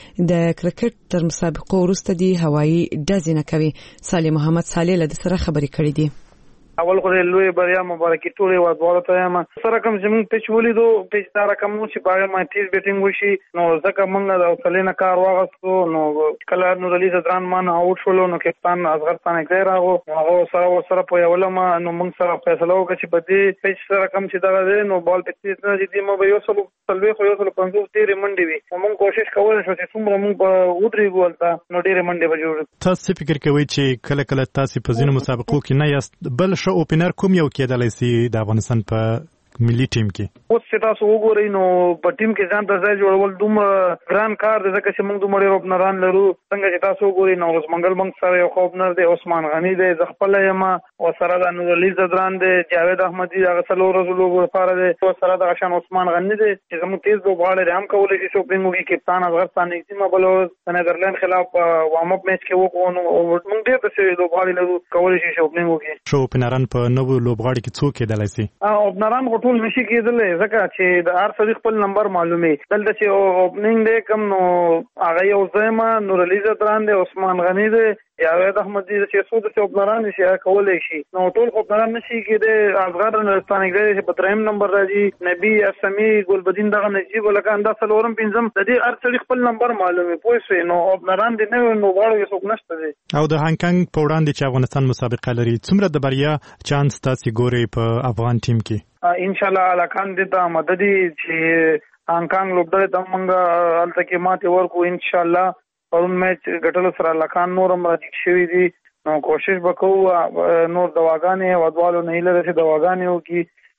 د کرکټ تر مسابقو وروسته دي هوایي ډزې نه کوي. صالح محمد صالح له سره خبرې کړې دي. اول خو د لوی بریا مبارکي ټولې وادواله ته یم. سره کوم زموږ پیچ ولیدو پیچ دا رقم چې باغ ما تیز بیټینګ وشي نو ځکه موږ د اوسلینه کار واغستو نو کله نو رلیز دران مان اوټ شولو نو کپتان اصغر ثاني ځای راغو هغه سره سره په یولما نو موږ سره فیصله وکړه چې په دې پیچ سره کوم چې دا دی نو بال پکې نه دي مو به یو سلو سلوي خو یو سلو پنځوس ډېرې منډې وي. موږ کوشش کوو چې څومره موږ په ودرې ګولتا نو ډېرې منډې به جوړ. تاسو فکر کوئ چې کله کله تاسو په ځینو مسابقو کې نه یاست بل شو اوپنر کوم یو کېدلای شي د افغانستان په ملي ټیم کې؟ اوس چې تاسو وګورئ نو په ټیم کې ځان ته ځای جوړول دومره ګران کار دی ځکه چې موږ دومره اوپنران لرو. څنګه چې تاسو وګورئ نو اوس منګل موږ سره یو اوپنر دی عثمان غنی دی ز خپل یم او سره د نور علي زدران دی جاوید احمدي هغه څلور ورځې لپاره دی او سره د غشان عثمان غنی دی چې زموږ تیز لوبغاړي هم کولای شي شوپینګ وکړي. کپتان اصغر ثاني سیمه بلوز د نیدرلند خلاف وارم اپ میچ کې وکړو نو موږ ډېر څه لوبغاړي لرو کولای شي شوپینګ وکړي. شوپینران په نوو لوبغاړي کې څوک کېدلای شي؟ اوپنران ټول نشي کېدل ځکه چې د هر څه خپل نمبر معلومي. دلته چې اوپننګ دی کم نو هغه یو ځایما نور علي زدران دی عثمان غنی دی جاوید احمدي چې څو د اوپنران شي کولای شي نو ټول اوپنران نشي کېدل. اصغر نورستاني دی چې په دریم نمبر راځي نبی اسمي ګلبدین دغه نجیب ولکه انده څلورم پنځم د دې هر څه خپل نمبر معلومي پوه شئ نو اوپنران دي نه نو غواړي څوک نشته دي. او د هانګ کانګ په وړاندې چې افغانستان مسابقه لري څومره د بریا چانس تاسو ګوري په افغان ټیم کې؟ ان شاء الله الکان دې ته مددي چې هانګ کانګ لوبډل ته موږ الته کې ماته ورکو ان شاء الله. پرون میچ ګټل سره الکان نورم راځي شوی دي نو کوشش وکړو نور دواګانې ودوالو نه لري چې دواګانې وکي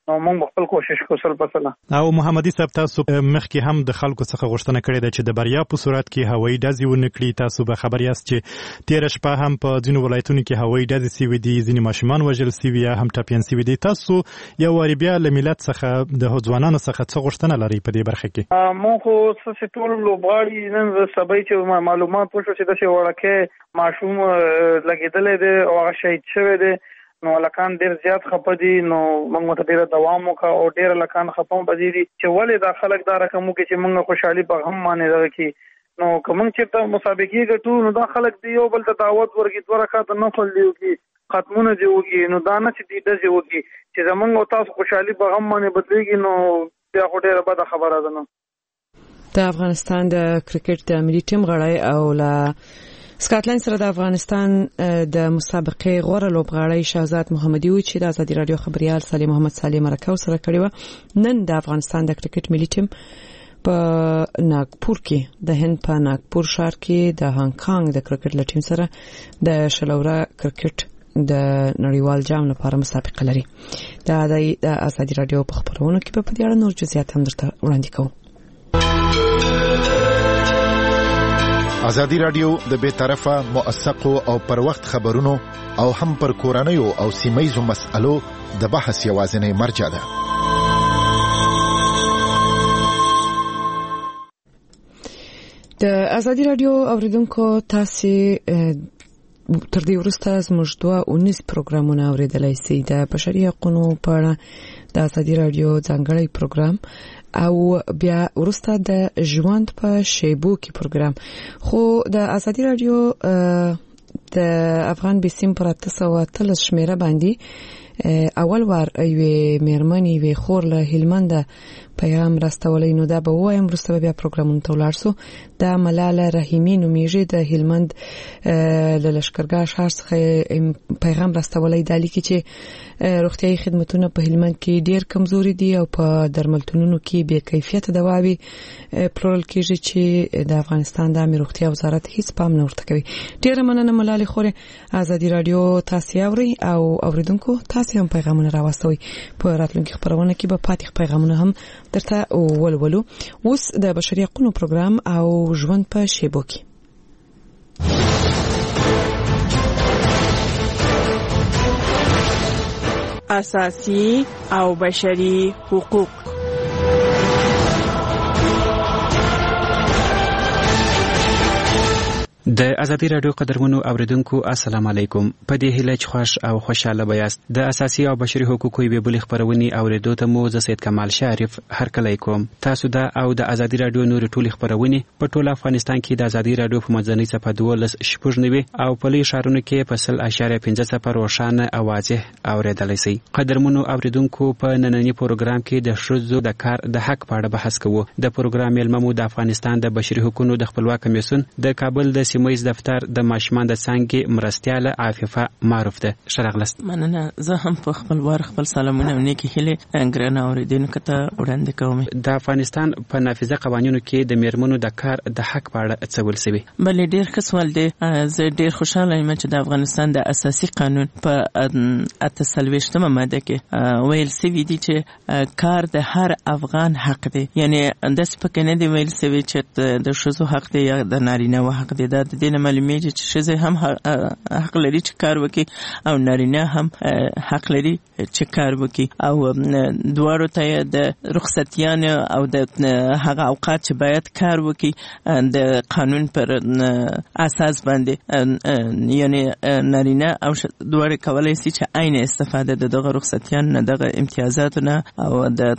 نو موږ خپل کوشش کوو سل په سل. او محمدي صاحب تاسو مخکې هم د خلکو څخه غوښتنه کړې ده چې د بریا په صورت کې هوایي ډزې ونه کړي. تاسو به خبر یاست چې تېره شپه هم په ځینو ولایتونو کې هوایي ډزې سوي دي، ځینې ماشومان وژل سوي یا هم ټپیان سوي دي. تاسو یو وارې بیا له ملت څخه د ځوانانو څخه څه غوښتنه لرئ په دې برخه کې؟ موږ خو څه ټول لوبغاړي نن سبا چې معلومات وشو چې داسې وړکې ماشوم لګېدلی دی او هغه شهید شوی دی، نو لکان ډیر زیات خپه دي. نو موږ ته ډیر دوام وکړو او ډیر لکان خپه پدې دي چې ولې دا خلک دا رقم کې چې موږ خوشحالي په هم باندې دغه کې. نو کوم چې ته مسابقې ګټو نو دا خلک دی یو بل ته دعوت ورکړي، دوه رکعات نفل دی وکي، ختمونه دی وکي، نو دا نه چې دې دځي وکي چې زمونږ او تاسو خوشحالي په هم باندې بدلېږي، نو بیا خو ډیره بده خبره ده. نو د افغانستان د کرکټ د ملي ټیم غړی او لا سکاټلند سره د افغانستان د مسابقې غوره لوبغاړی شهزاد محمدي و چې د ازادي رادیو خبريال سالم محمد سالم مرکه سره کړی و. نن د افغانستان د کرکټ ملي ټیم په ناګپور کې د هند په ناګپور ښار کې د هانګ کانګ د کرکټ ټیم سره د شلوره کرکټ د نړیوال جام لپاره مسابقه لري. د ازادي رادیو په خبرونو کې په دې اړه نور جزئیات هم درته وړاندې کوم. ازادي رادیو د بے طرفه موثقو او پر وخت خبرونو او هم پر کورنیو او سیمایزو مسألو د بحث یوازینی مرجع ده. د ازادي رادیو اوریدونکو تاسو تر دې وروسته زموږ دوه اونیس پروګرامونه اوریدلای شئ. د بشري حقوقو په اړه د ازادي رادیو ځانګړی پروګرام او بیا ورسته د ژوند په شیبو کې پروګرام. خو د ازادي رادیو د افغان بسیم پر تاسو اتل شمیره باندې اول وار یوې میرمنې وی خور له هلمند پیغام راستولې. نو دا به وایم ورسته بیا پروګرامونه تولار سو. د ملاله رحیمی نومیږي د هلمند له لشکرګاه ښار څخه پیغام راستولې د لیکي چې روغتيایي خدماتونه په هلمند کې ډیر کمزوري دي او په درملتونونو کې بې کیفیت دواوي پلورل کېږي چې د افغانستان د روغتیا وزارت هیڅ پام نه ورته کوي. ډیر مننه ملاله خوره. ازادي رادیو تاسو اوري او اوریدونکو تاسو هم پیغامونه راوستوي. په راتلونکي خبرونه کې به پاتې پیغامونه هم درته ولولو. اوس د بشري حقوقو پروګرام او ژوند په شیبو کې اساسي او بشري حقوق. د ازادي رادیو قدرمنو اوریدونکو السلام علیکم. په دې هیله چې خوش او خوشاله بیاست. د اساسي او بشري حقوقو یوې بلې خبرونې اوریدو ته مو زه سید کمال شریف هرکلی کوم. تاسو دا او د ازادي رادیو نور ټولې خبرونې په ټول افغانستان کې د ازادي رادیو په منځنۍ صفحه دولس شپږ نوي او په لوی ښارونو کې په سل اشاریه پنځه صفر روښانه او واضح اوریدلای شئ. قدرمنو اوریدونکو په نننی پروګرام کې د ښځو د کار د حق په اړه بحث کوو. د پروګرام مېلمه مو د افغانستان د بشري حقوقو د خپلواک کمیسیون د کابل د سیمایي دفتر د ماشومان د څنګه مرستياله عاففه معروف ده. شرغلست مننه. زه هم په خپل وار خپل سلامونه ونیکي هله انګرانه اوریدونکو کته وړاندې کوم. د افغانستان په نافذه قوانینو کې د میرمنو د کار د حق په اړه څه ول سوي؟ بلې ډیر ښه سوال دی. زه ډیر خوشاله یم چې د افغانستان د اساسي قانون په اته سلويشتمه ماده کې ویل سوي دي چې کار د هر افغان حق دی. یعنی د سپکه نه دی ویل سوي چې د شذو حق دی یا د نارینه و حق دی. دا د دې معلومیږي چې ښځې هم حق لري چې کار وکړي او نارینه هم حق لري چې کار وکړي او دواړو ته د رخصتیانو او د هغه اوقات چې باید کار وکړي د قانون پر اساس باندې یعنی نارینه او دواړه کولای شي چې عین استفاده د دغه رخصتیان نه دغه امتیازات نه او د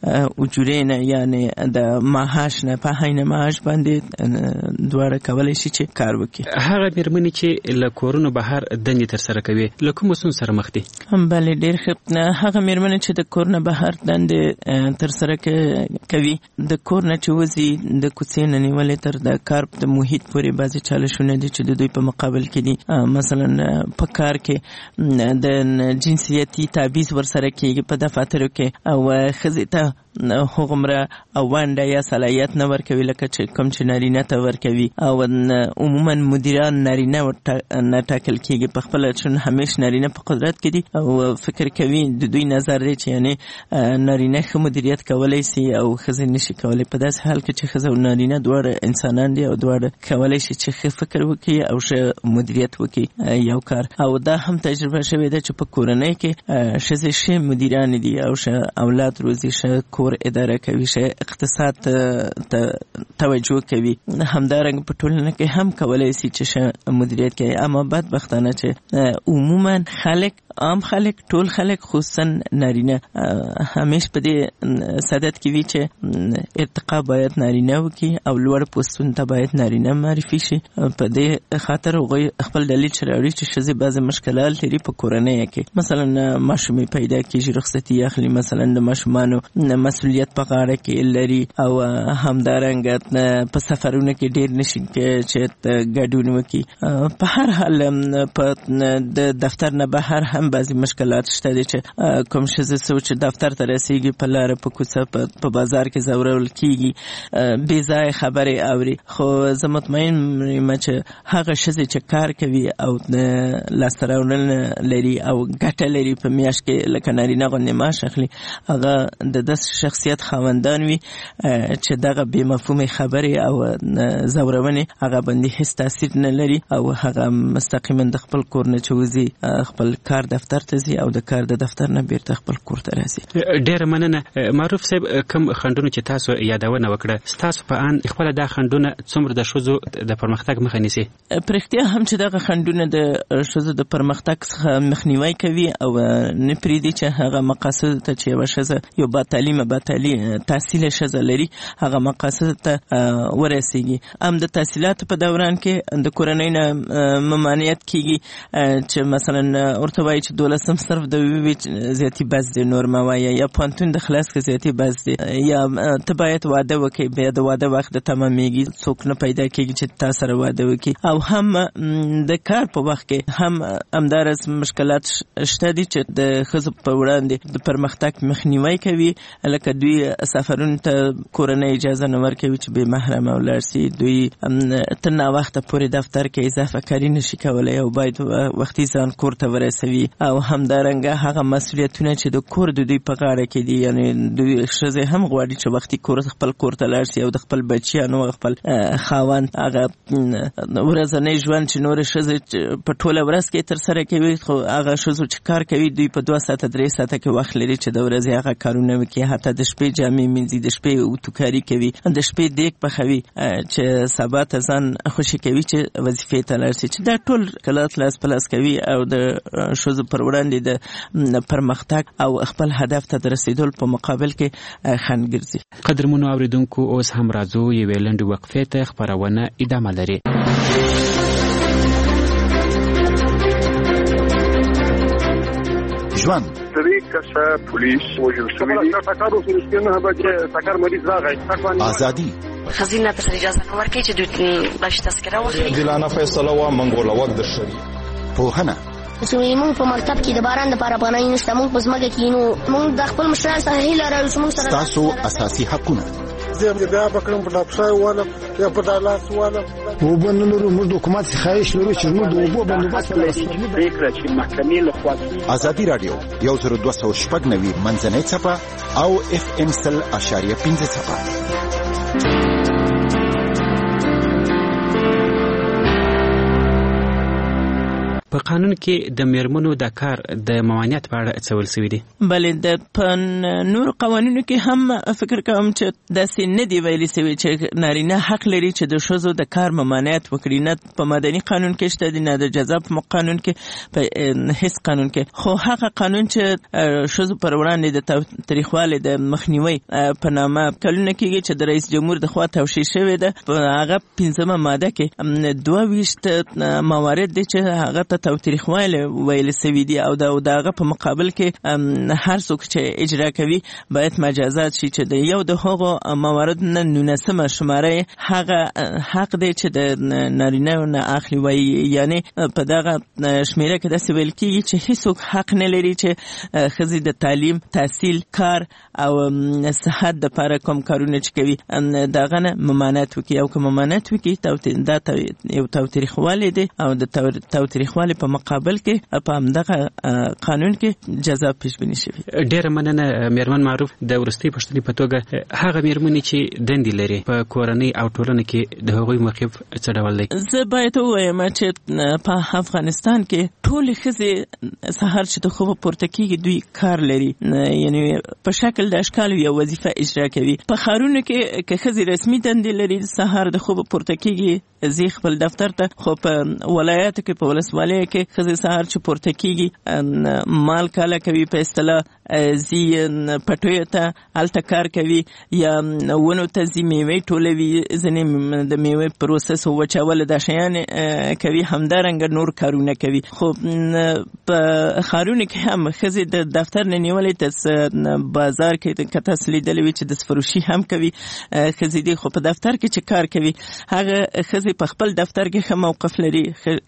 اجورې نه یعنی د معاش نه په عین معاش باندې دواړه کولای شي چې کار وکړي. هغه میرمنې چې له کورونو بهر دندې تر سره کوي له کوم څه سره مخ دي؟ هم بلې ډېر ښه. هغه میرمنې چې د کورونو بهر دندې تر سره کوي د کور نه چې وځي د کوڅې نه نیولې تر د کار د محیط پورې بعضې چالشونه دي چې د دوی په مقابل کې دي. مثلا په کار کې د جنسیتي تبعیض ورسره کېږي په دفاترو کې او ښځې ته هغومره ونډه یا صلاحیت نه ورکوي لکه چې کوم چې نارینه ته ورکوي او عموما مدیران نارینه نه ټاکل کیږي په خپل چون همیشه نارینه په قدرت کې دي او فکر کوي د دوی نظر دی چې یعنی نارینه ښه مدیریت کولی سي او ښځې نشي کولی په داسې حال کې چې ښځه او نارینه دواړه انسانان دي او دواړه کولی شي چې ښه فکر وکړي او ښه مدیریت وکړي یو کار او دا هم تجربه شوې ده چې په کورنۍ کې ښځې ښې مدیرانې دي او ښه اولاد روزي ښه کور اداره کوي ښه اقتصاد ته توجه کوي همدارنګه په ټولنه کې هم کولی سي چې ښه مدیریت کوي اما بدبختانه چې عموما خلک عام خلک ټول خلک خصوصا نارینه همیش په دې صدد کې وي چې ارتقا باید نارینه وکړي او لوړ پوستونو ته باید نارینه معرفي شي په دې خاطر هغوی خپل دلیل چې راوړي چې ښځې بعضې مشکلات لري په کورنۍ کې مثلا ماشومې پیدا کېږي رخصتي اخلي مثلا د ماشومانو مسؤلیت په غاړه کې لري او همدارنګه په سفرونو کې ډېر نشي چې ګډون وکړي په هر حال په د دفتر نه بهر هم بعضی مشکلات شته دي چې کوم ښځې څو چې دفتر ته رسیږي په لاره په کوڅه په بازار کې ځورول کیږي بې ځایه خبرې اوري خو زه مطمئن یم چې هغه ښځې چې کار کوي او لاسته راوړنه لري او ګټه لري په میاشت کې لکه نارینه غوندې معاش اخلي هغه د داسې شخصیت خاوندان وي چې دغه بې مفهومې خبرې او ځورونې هغه باندې هیڅ تاثیر نه لري او هغه مستقیما د خپل کور نه چې وځي خپل کار دفتر ته ځي او د کار د دفتر نه بیرته خپل کور ته راځي. ډېره مننه معروف صاحب کوم خنډونه چې تاسو یادونه وکړه ستاسو په ان خپل دا خنډونه څومره د ښځو د پرمختګ مخه نیسي؟ په رښتیا هم چې دغه خنډونه د ښځو د پرمختګ څخه مخنیوی کوي او نه پرېږدي چې هغه مقاصد ته چې یوه ښځه یو با تعلیمه با تحصیله ښځه لري هغه مقاصد ته ورسیږي. هم د تحصیلاتو په دوران کې د کورنۍ نه ممانعت کیږي چې مثلا ورته وایي چې دولسم صرف د ویوي زیاتي بس دی نور مه وایه یا پانتون د خلاص که زیاتي بس دی یا ته باید واده وکړي بیا د واده وخت د تمامیږي څوک نه پیدا کېږي چې تا سره واده وکړي او هم د کار په وخت کې هم همدارس مشکلات شته دي چې د ښځو په وړاندې د پرمختګ مخنیوی کوي لکه دوی سفرونو ته کورنۍ اجازه نه ورکوي چې بې محرمه ولاړ سي دوی تر ناوخته پورې دفتر کې اضافه کاري نشي کولی او باید وختي ځان کور ته ورسوي او همدارنګه هغه مسؤلیتونه چې د کور د دوی په غاړه کې دي یعنی دوی ښځې هم غواړي چې وختي کور خپل کور ته لاړ شي او د خپل بچیانو خپل خاوند هغه ورځنی ژوند چې نورې ښځې په ټوله ورځ کې ترسره کوي خو هغه ښځو چې کار کوي دوی په دوه ساعته درې ساعته کې وخت لري چې د ورځې هغه کارونه وکړي حتی د شپې جامې مینځي د شپې اوتوکاري کوي د شپې دیګ پخوي چې سبا ته ځان خوشي کوي چې وظیفې ته لاړ شي چې دا ټول کلات لاس په لاس کوي او د ښځو پر وړاندې د پرمختګ او خپل هدف ته د رسیدل په مقابل کې خنډ ګرځي. قدرمنو اوریدونکو اوس هم راځو یوې لنډې وقفې ته خپرونه ادامه لري. ژوند طریق کسا پولیس وجل شوی دی تکارو فلسطین هغه چې تکار مریض راغی ازادي خزینه ته اجازه نه ورکړي چې دوی باش تذکره واخلي دلانه فیصله وا منګوله وخت د شری پوهنه زموږ په مکتب کې د باران د لپاره پناه نشته موږ په ځمکه کې نو موږ د خپل مشران سره هیله لرو چې موږ سره تاسو اساسي حقونه زه بیا بکرم په ډاکټر والا یا په دالاس والا وبنلو موږ د حکومت خواهش لرو چې موږ د وبو بندوبست لرو فکر چې محکمې له خوا ازادي رادیو یو زر دوه سوه شپږ نوي منځنۍ چپه او اف ام سل اشاریه پنځه چپه. په قانون کې د میرمنو د کار د ممانعت په اړه څه ویل شوي دي؟ بلې د په نورو قوانینو کې هم فکر کوم چې داسې نه دي ویلي شوي چې نارینه حق لري چې د ښځو د کار ممانعت وکړي نه په مدني قانون کې شته دي نه د جزا په قانون کې په هیڅ قانون کې خو هغه قانون چې ښځو پر وړاندې د تاریخوالي د مخنیوي په نامه کلونه کېږي چې د رئیس جمهور د خوا توشیح شوی ده په هغه پنځمه ماده کې دوه ویشت موارد دي چې هغه ته تاوتریخوالی ویل سوي دي او د دغه په مقابل کې هر څوک چې اجرا کوي باید مجازات شي چې د یو د هغو موارد نه نولسمه شماره هغه حق دی چې د نارینه نه اخلي وي، یعنی په دغه شمیره کې داسې ویل کېږي چې هیڅوک حق نه لري چې ښځې د تعلیم، تحصیل، کار او صحت دپاره کوم کارونه چې کوي دغه نه ممانعت وکړي، او که ممانعت وکړي دا یو تاوتریخوالی دی او د تاوتریخوالي په مقابل کې په همدغه قانون کې جزا پیشبیني شوې. ډېره مننه میرمن معروف. د وروستۍ پوښتنې په توګه هغه میرمنې چې دندې لري په کورنۍ او ټولنه کې د هغوی موقف څه ډول دی؟ زه باید ووایم چې په افغانستان کې ټولې ښځې سهار چې د خوبه پورته کېږي دوی کار لري، یعنی په شکل د اشکالو یو وظیفه اجرا کوي. په ښارونو کې که ښځې رسمي دندې لري سهار د خوبه پورته کېږي زی خپل دفتر ته، خو په ولایاتو کې په ولسوالیو کې ښځې سهار چې پورته کېږي مال کاله کوي، په اصطلاح زی پټیو ته هلته کار کوي یا ونو ته زی میوې ټولوي، ځینې د میوې پروسس او وچول دا شیان کوي، همدارنګه نور کارونه کوي. خو په ښارونو کې هم ښځې د دفتر نه نیولې ته بازار کې که تاسو لیدلي وي چې دستفروشي هم کوي ښځې دي، خو په دفتر کې چې کار کوي هغه ښځې په خپل دفتر کې ښه موقف لري،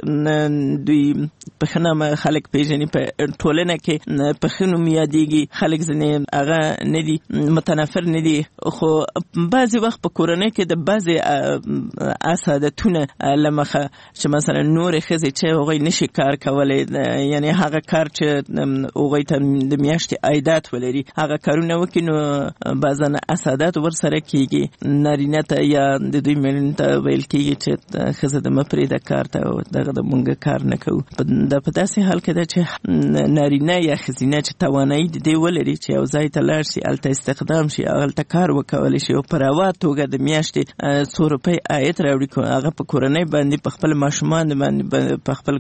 دوی په ښه نامه خلک پیژني، په ټولنه کې په ښه نوم یادېږي، خلک ځینې هغه نه دي متنفر نه دي. خو بعضې وخت په کورنۍ کې د بعضې اسادتونه له مخه چې مثلا نورې ښځې چې هغوی نشي کار کولی، یعنی هغه کار چې هغوی ته د میاشتې عایدات ولري هغه کارونه وکړي، نو بعضا اسادات ورسره کېږي. نارینه ته یا د دوی مېرمنې ته ویل کېږي چې ښځه د مه پرېږده کار ته، دغه د مونږ کار نه کوو. دا په داسې حال کې ده چې نارینه یا ښځینه چې توانایي د دې ولري چې یو ځای ته لاړ شي، هلته استخدام شي، هلته کار وکولی شي او په روا توګه د میاشتې څو روپۍ عاید راوړي، هغه په کورنۍ باندې په خپل ماشومان باندې په خپل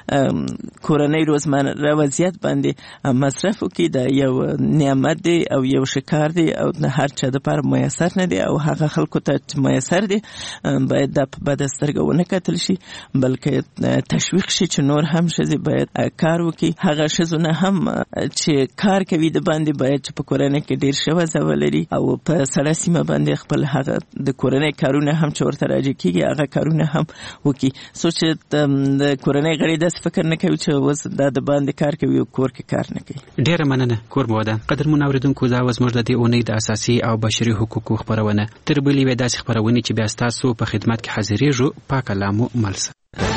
کورنۍ روزمره وضعیت باندې مصرف وکړي، دا یو نعمت دی او یو ښه کار دی او د هر چا دپاره میسر نه دی، او هغه خلکو ته چې میسر دی باید دا په بده سترګه ونه کتل شي، بلکې تشویق شي چې نور هم ښځې باید کار وکړي. هغه ښځو نه هم چې کار کوي د باندې باید چې په کورنۍ کې ډېر ښه وضع ولري او په سړه سیمه باندې خپل هغه د کورنۍ کارونه هم چې ورته راجع کېږي هغه کارونه هم وکړي، څو چې د کورنۍ غړي داسې فکر نه کوي چې اوس دا د باندې کار کوي او کور کې کار نه کوي. ډېره مننه کور موده. قدرمنو اورېدونکو، دا وه زموږ د دې اونۍ د اساسي او بشري حقوقو خپرونه. تر بلې یوې داسې خپرونې چې بیا ستاسو په خدمت کې حاضرېږو. پاک الله مو مل شه.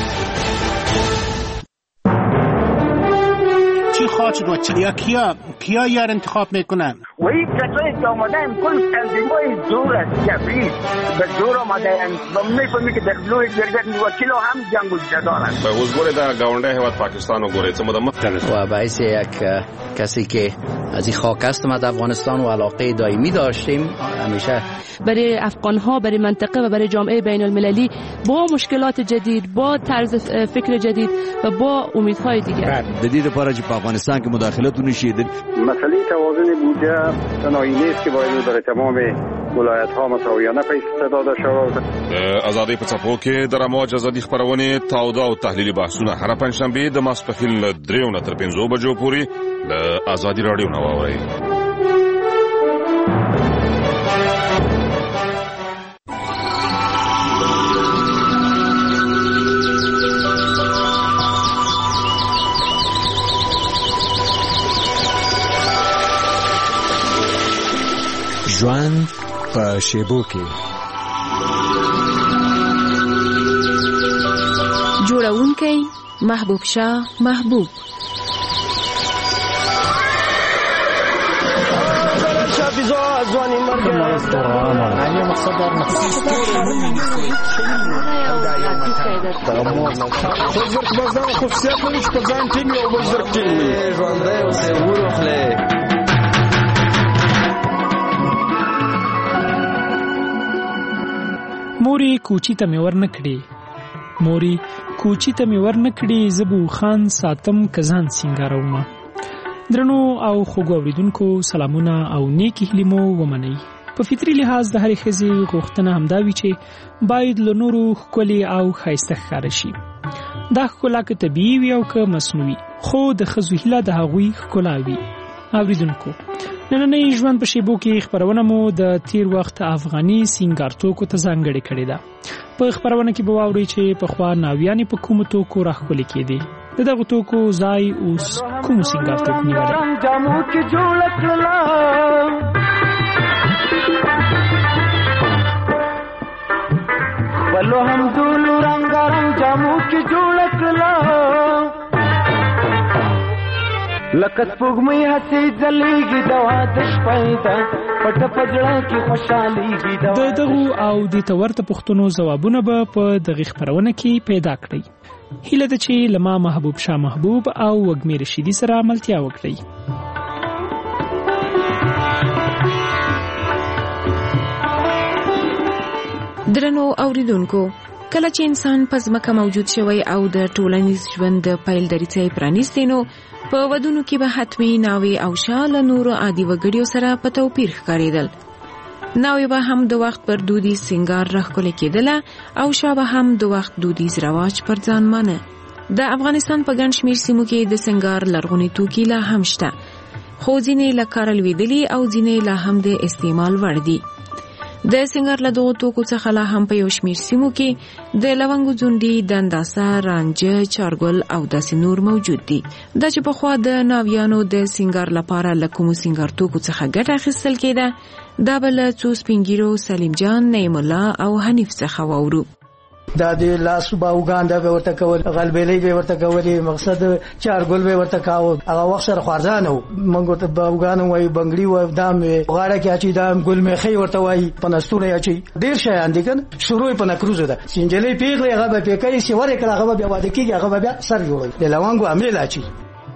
چی خواهد و چی یا کیا کیا یار انتخاب میکنن؟ و این کسایی که آمدن کل تنظیمای زور است جبری به زور آمدن و میفهمی که در بلوی جرگت وکیل هم جنگ و جدال است. به حضور در گاونده هیواد پاکستان و گوریت مدام و باعث یک کسی که از این خاک است ما در افغانستان و علاقه دائمی داشتیم همیشه برای افغان ها، برای منطقه و برای جامعه بین المللی با مشکلات جدید، با طرز فکر جدید و با امیدهای دیگر. جدید پارچ افغانستان که مداخلتون شید. مسئله توازن بودجه تنهایی نیست که باید برای تمام ولایت ها مساویانه پیش داده شود. آزادی په څپو کې د رموج ازادي خبرونه تاوده او تحلیلي بحثونه هر پنځشنبه د ماسپښین له دریو نه تر پنځو بجو پورې د آزادي رادیو نه واورئ. ژوند په شیبو کې جوړونکی محبوب شاه محبوب ځواني مرګ نه مقصد در مقصد زرق بازار خصوصیات لري چې په ځان ټینګ او بل زرق ټینګ ژوندی اوسې وروخلې. موري کوچی ته مې ور نه کړې موري کوچی ته مې ور نه کړې زبو خان ساتم کزان سینګارومه. درنو او خوږو اوریدونکو سلامونه او نیکی هیلې مو ومنئ. په فطري لحاظ د هرې ښځې غوښتنه همدا وي چې باید له نورو ښکلې او ښایسته ښکاره شي. دا ښکلا که طبیعي وي او که مصنوعي، خو د ښځو هیله د هغوی ښکلا وي. اوریدونکو، نننۍ ژوند په شیبو کې خپرونه مو د تیر وخت افغاني سینګار توکو ته ځانګړې کړې ده. په خپرونه کې به واورئ چې پخوا ناویانې په کومو توکو راښکلې کېدې. د دغو توکو ځای اوس کومو سینګار توکو نیولی؟ ولو هم دولو رنگارنگ جامو کی جوڑ کلا لکت پوگمی حسی زلیگی دوا دش پیدا پټ پجړه کې خوشاليږي دا. د دغو او د تورته پښتنو ځوابونه به په دغه خبرونه کې پیدا کړئ. هیله ده چې لما محبوب شاه محبوب او وګمیر رشیدي سره عملتیا وکړئ. درنو اوریدونکو، کله چې انسان په ځمکه موجود شوی او د ټولنیز ژوند د پیل دریڅې پرانیستي، نو په ودونو کې به حتمی ناوې او شاله نورو عادي وګړیو سره په توپیر ښکارېدل. ناوې به هم د وخت پر دودیز سینګار راښکلې کېدله او شا به هم د وخت دودیز رواج پر ځان مانه. د افغانستان په ګڼ شمېر سیمو کې د سینګار لرغوني توکي لا هم شته، خو ځینې له کاره لوېدلي او ځینې لا هم د استعمال وړ دي. د سنگر له دغو توکو څخه لا هم په یو شمېر سیمو کې د لونګو ځونډي، دنداسه، رانجه، چارګل او داسې نور موجود دي. دا چې پخوا د ناویانو د سنگر لپاره له کومو سنگر توکو څخه ګټه اخیستل کېده، دا به له څو سپین ږیرو سلیم جان، نعیم الله او حنیف څخه واورو. دا د لاس باوګان دا به ورته کول، غلبېلې به ورته کولې، مقصد چارګل به ورته کاوه. هغه وخت سره خوارځان وو، موږ ته باوګان وایي، بنګړي وایي، دام غاړه کې اچي، دام ګل میخي ورته وایي، پنستونه اچي، ډېر شیان دي کنه. شروع په نکروزه ده، سنجلې پیغلې هغه به پیکې سی ورې کړه، هغه بیا واده کېږي، هغه بیا سر جوړوي، د لونګو عمل اچي.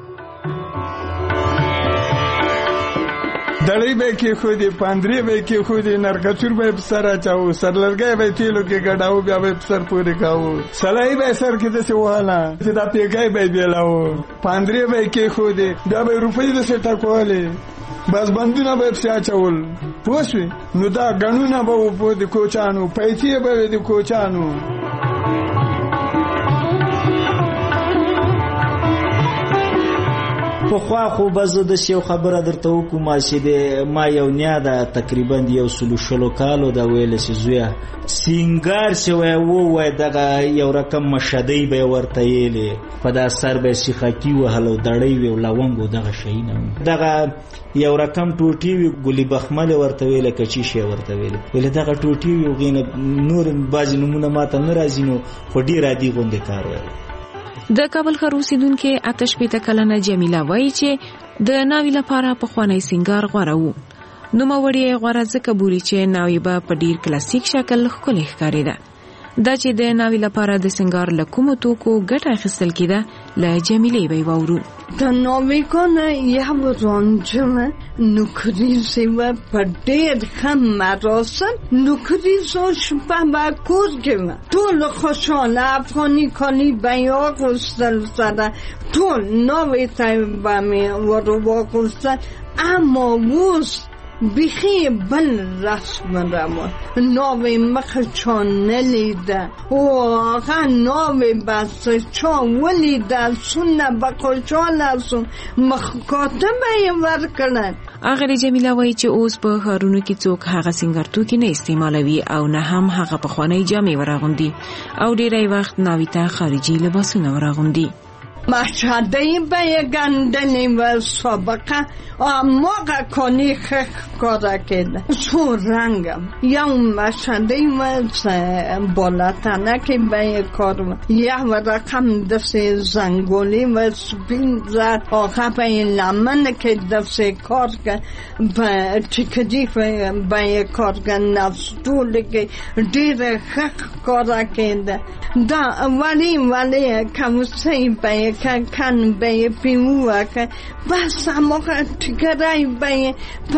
دړی به کې خو دې پاندرې به کې خو دې نرکچور به سر اچاو، سرلرګي به تیلو کې ګډاو، بیا به سر پورې کاوه، سلای به سر کې دسه واله چې دا پیګای به دیلاو، پاندرې به کې خو دې دا به روپۍ د سټا کوله، بس بندونه به څه اچول. پوښوي نو دا غنونه به په دې کوچانو، پیسې به دې کوچانو. په خوا خو بزو د یو خبره درته وکم چې ما یو نیا ده تقریبا یو سلو شلو کالو دا ویل چې زویا سینګار شوی وو، وای دغه یو رقم مشدی به ورته یېلې، په دا سر به شیخاکی وهلو، دړی وی لونګو دغه شی نه، دغه یو رقم ټوټي وی، ګلی بخمل ورته ویل، کچی شی ورته ویل، ویل دغه ټوټي وی غینه نور بازی نمونه ماته نه راځي، نو خو ډیر عادي غونډه کار وای. د کابل ښار اوسیدونکې اته شپېته کلنه جمیله وایي چې د ناوې لپاره پخوانی سینګار غوره وو. نوموړې یې غوره ځکه بولي چې ناوې به په ډیر کلاسیک شکل ښکلې ښکارېده. دا چې د ناوې لپاره د سینګار له کومو توکو ګټه اخیستل کېده، له جمیلې به یې واورو. د ناوې کنه یو رانجه نوکریزی و په ډېر ښه مراسم نوکریزو شپه به کور کې وه، ټول خوشحاله، افغاني کالي به یې اغوستل سره، ټول ناوې ته به مې ور واغوستل. اما اوس بیخی بل رسم روان، ناوی مخ چا نلیده و آقا ناوی بس چا ولیده سونه بخوشحال سون مخکاته به ورکنن. آغری جمیله وایي چې اوس په ښارونو کې څوک هغه سینګار توکي نه استعمالوي او نه هم هغه پخوانۍ جامې وراغوندي او ډیری وخت ناوې ته خارجي لباسونه وراغوندي. مشهدهی به گندنی و سابقه موقع کنی خخ کاره کده چون رنگم یا مشهدهی و بالاتنه که به کار یا و رقم دست زنگولی و سپین زد آخه به لمن که دست کار که به چکدی به کار که نفستولی که دیر خخ کاره کده دا ولی ولی کموسی به که کن به پیموه که بس اما تکرای به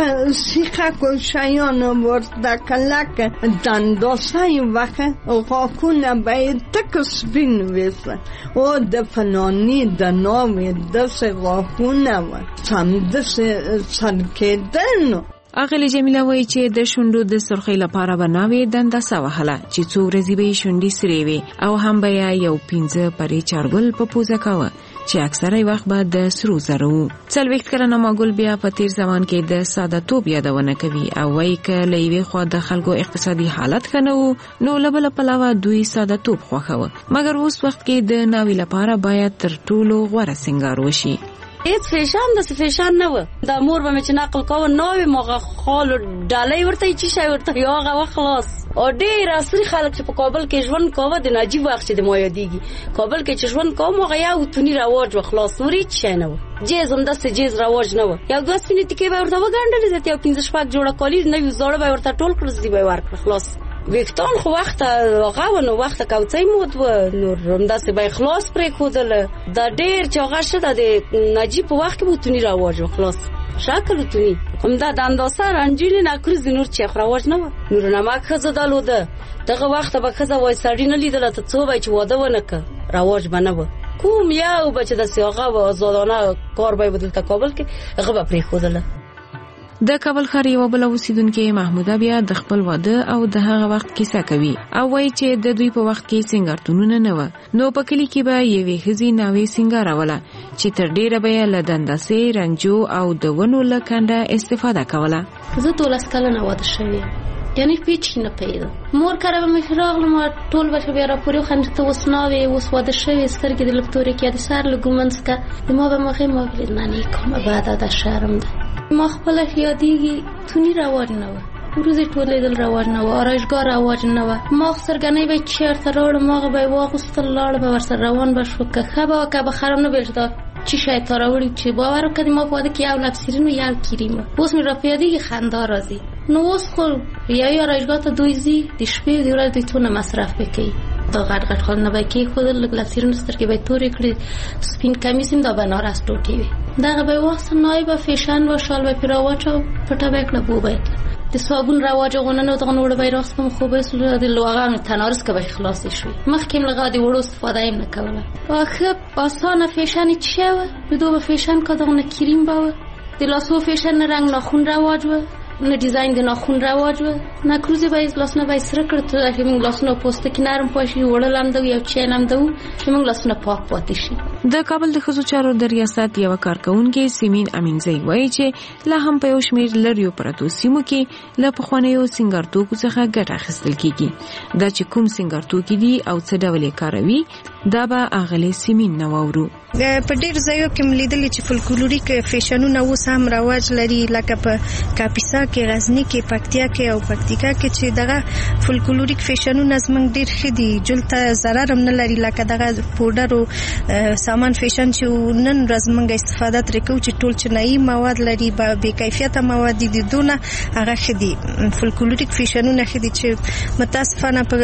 سیخه کشایان ورده کلک دنداسای وقت غاکونه به تک سپین ویسه و دفنانی دناوی دست غاکونه و سم دست سرکدن. اغلی جمیله وایي چې د شونډو د سرخۍ لپاره به ناوې دنداسه وهله چې څو ورځې به یې شونډې سرې وي او هم به یو پنځه پرې چارګل په پوزه کاوه چې اکثره وخت به د سرو زرو وو. څلوېښت کلنه ماګل بیا په تیر زمان کې د ساده توب یادونه کوي او وایي که له یوې خوا د خلکو اقتصادي حالت ښه نه و نو له بله پلوه دوی ساده توب خوښوه، مګر اوس وخت کې د ناوې لپاره باید تر ټولو غوره سینګار وشي. هیڅ فیشن داسې فیشن نه و. دا مور به مې چې نقل کوه ناوې مغه خالو ډالۍ ورته یې چی شی ورته یو هغه وخت خلاص. او ډېر عصري خلک چې په کابل کې ژوند کوه د نجیب وخت چې د ما یادېږي کابل کې چې ژوند کوم هغه یو توني رواج و خلاص، نور هیڅ شی نه و. جیز همداسې جیز رواج نه و. یو دوه سپینې تیکې به ورته وګنډلې یو پنځه شپږ جوړه کالي نوي زاړه به ورته ټول کړل زدي به یې ورکړه خلاص. ویکتان خو وخت هغه و نو وخت کوڅۍ مود و نور همداسې به یې خلاص پرېښودله. دا ډېر چې هغه شه ده د نجیب په وخت کې به توني رواج و خلاص شکل تونی همدا د اندازه رنجونې نکریز نور چې خو رواج نه و. نور نمک ښځه درلوده دغه وخت به ښځه وایي سړي نه لیدله ته څو به چې واده ونه که رواج به نه و. کوم یو به چې داسې هغه به آزادانه کار به یې به دلته کابل کې هغه به پرېښودله. د کابل ښار یوه بله اوسیدونکې محموده بیا د خپل واده او د هغه وخت کیسه کوي او وایي چې د دوی په وخت کې سینګارتونونه نه وه نو په کلي کې به یوې ښځې ناوې سینګاروله چې تر ډېره به یې له دنداسې رنجو او د ونو له کنډه استفاده کوله. زه دولس کلنه واده شوې یعنی پیچ نه پیدا مور کاره به مې راغلم ټول به بیا راپورې وخندل ته اوس ناوې اوس واده شوې سترګې د لکتورې کې د سر له ګومنځ که د ما به مخې ما ویل نه نه کومه بعده د شرم ده. ما خپله یادېږي توني رواج نه وه، وروځې ټولېدل رواج نه وه، آرایشګاه رواج نه وه. ما خو سرګنۍ به یې چېرته راوړم هغه به یې واغوستل لاړه به ورسره روان به شو که ښه به وه که به خراب نه به چې دا چی شی تا راوړي چې باور وکړې ما په واده کې یو لبسیرین و یو کریم و. اوس مې را په یادېږي خندا راځي. نو اوس خو یوې آرایشګاه ته دوی ځي د شپې د ورځې دوی څونه مصرف به کوي دا غټ غټ خالونه به یې کېښودل لږ لبسیرین سترګې به یې تورې کړې سپین کمیس هم دا بنارس ټوټې وې دغه به یې واخیستل نایي به فیشن و شال به یې پرې راواچوه پټه به یې کړه بو به یې کړه د صابون رواج غونه نو دغه وړه به یې راستم خو به یې د لوغه تنارس که به یې خلاصې شوې مخکې هم لغه د وړو استفاده یې نه کوله. آخه آسانه فیشن یې چی شی وه د دو به فیشن که دغه نه کریم به وه د لاسو فیشن نه رنګ ناخون رواج وه نه ډیزاین د ناخون رواج و نه کروزه به لاسونه به سره کړ ته چې موږ لاسونه پوستکی نرم پاشي وړل هم دا یو چین هم دا چې موږ لاسونه پاک پاتې شي. د کابل د ښځو چارو د ریاست یو کارکونکي سیمین امینزی وایي چې لا هم په یو شمېر لریو پرتو سیمو کې له پخوانیو سینګارتوکو څخه ګټه اخیستل کیږي. دا چې کوم سینګارتوکي دي او څه ډول یې کاروي دا به اغلی سیمین نه واورو. په ډېر ځایو کې مې لیدلي چې فولکلوریک فیشنونه اوس هم رواج لري لکه په کاپیسا کې غزني کې پکتیا کې او پکتیکا کې چې دغه فولکلوریک فیشنونه زموږ ډېر ښه دي جلد ته ضرر هم نه لري لکه دغه پوډرو سامان فیشن چې نن ورځ موږ استفاده ترې کوو چې ټول چینایي مواد لري بې کیفیته مواد دي د دونه هغه ښه دي. فولکلوریک فیشنونه ښه دي چې متاسفانه په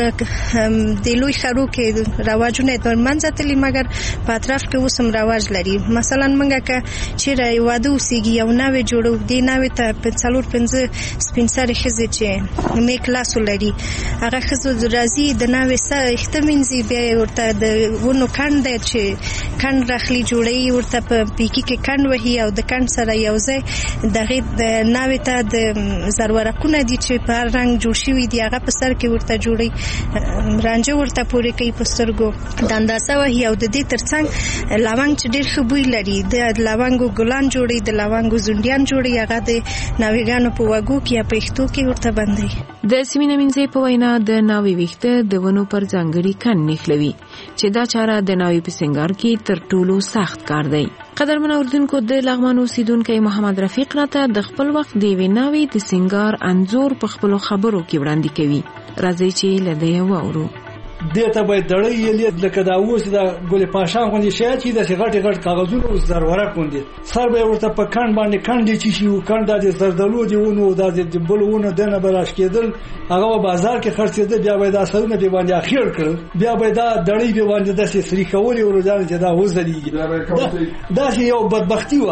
د لوی ښارو کې رواجونه یې در منځه تللي مګر په اطراف کې اوس هم رواج لري. مثلا موږ که چېرې واده اوسېږي یو ناوې جوړو دې ناوې ته څلور پنځه سپین سرې ښځې چې میک لاسو لري هغه ښځو راځي د ناوې سر اخته مینځي بیا یې ورته د ونو کڼ دی چې کڼ راخلي جوړوي ورته په پیکي کې کڼ وهي او د کڼ سره یو ځای د هغې د ناوې ته د زرورقونه دي چې په هر رنګ جوړ شوي دي هغه په سر کې ورته جوړوي رانجه ورته پورې کوي په سترګو د اندازه وهي او د دې تر څنګ لونګ چې ډېر ښه بوی لري د لونګو ګلان جوړوي د لونګو زونډیان جوړوي هغه د ناوېګانو په وږو کې یا په ویښتو کې ورته بندوي. د سیمین امینزی په وینا د ناوې ویښته د ونو پر ځانګړي کن نښلوي چې دا چاره د ناوې په سینګار کې تر ټولو سخت کار دی. قدرمن اوریدونکو د لغمان اوسیدونکی محمد رفیق راته د خپل وخت د یوې ناوې د سینګار انځور په خپلو خبرو کې وړاندې کوي. راځئ چې له ده یې واورو. دې ته باید دړۍ یې لکه دا اوس د ګلې پاشان غوندې شی چې داسې غټې غټ کاغذونه اوس زرورق غوندې سر به یې ورته په کڼ باندې کڼ دی چې شي و کڼ دا د زردالو د ونو دا د بلو ونو دنه به راښکېدل هغه به بازار کې خرڅېده بیا به یې دا سرونه پرې باندې اخیر کړل بیا به یې دا دړۍ پرې باندې داسې سري کولې ورځانې چې دا وځلېږي داسې یو بدبختي وه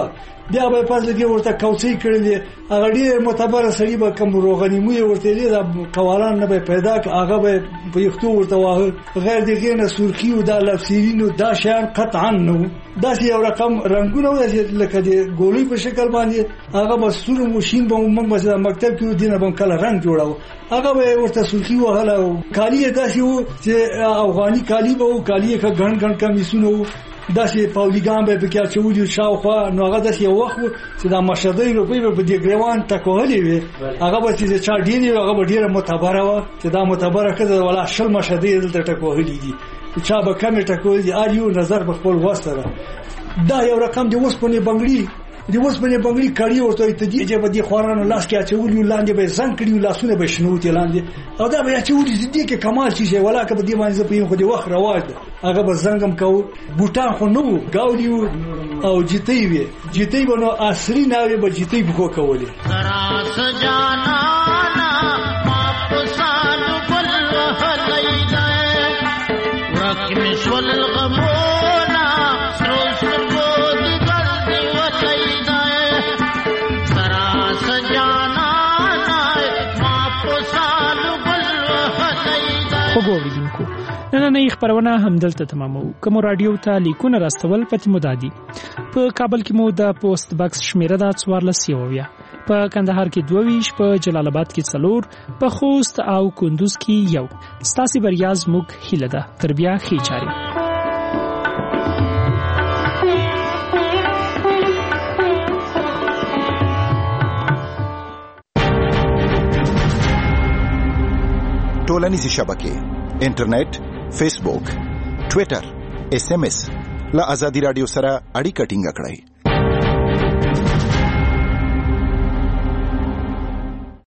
بیا به پس لګي ورته کوڅې کړلې هغه ډېر معتبر سړي به کوم روغنیمو ورته لري د قواران نه به پیدا هغه به په یختو ورته واه غیر دغه نه سرخي او د لفسیرینو دا شان قطعا نو دا یو رقم رنگونه لکه د ګولۍ په شکل باندې هغه مسور ماشين به موږ مثلا مکتب کې دینه بم کله رنگ جوړاو هغه به ورته سرخي وهله کالی داسې وو چې افغاني کالی به وو کالی کا ګڼ ګڼ کمیسونه داسې پاولیګان به پکې اچولي شاوخوا نو هغه داسې یو وخت چې دا مشهدي روپۍ به په دې ګریوان ټکولې وي هغه به چې چا ډېری هغه به ډېره معتبره وه چې دا معتبره کده ولا شل مشهدي دلته ټکولې دي چا به کمې ټکولې دي هر یو نظر په خپل وس سره دا یو رقم د اوسپنې بنګړي د اوسپنې بنګړي کړي ورته ته دي چې به دي خوارانو لاس کې اچولي لاندې به زنګ کړي لاسونه به شنوتي لاندې او دا به اچولي دي کې کمال شي ولا که به دي باندې په یو خو د وخت رواج ده هغه به زنګم کو بوټان خو نو گاولي او جیتي وي جیتي بنو عصري ناوي به جیتي بخو کولې سراس جانا مشول الغمونا سروس البود قلب وتيداي سرا سجانا ما پسال بل وتيداي وګورئ نننۍ خبرونه همدلته تمامو کوم رادیو ته لیکونه راستول پته مودادي په کابل کې مو د پوسټ باکس شمیره د څوارلس یوویا په کندهار کې دوه ویش په جلال آباد کې څلور په خوست او کندوز کې یو ستاسي بریا زموږ هیله ده تر بیا ښې چارې ټولنیزې شبکې انټرنیټ فیسبوک ټوئیټر اس ام اس له ازادي رادیو سره اړیکه ټینګه کړئ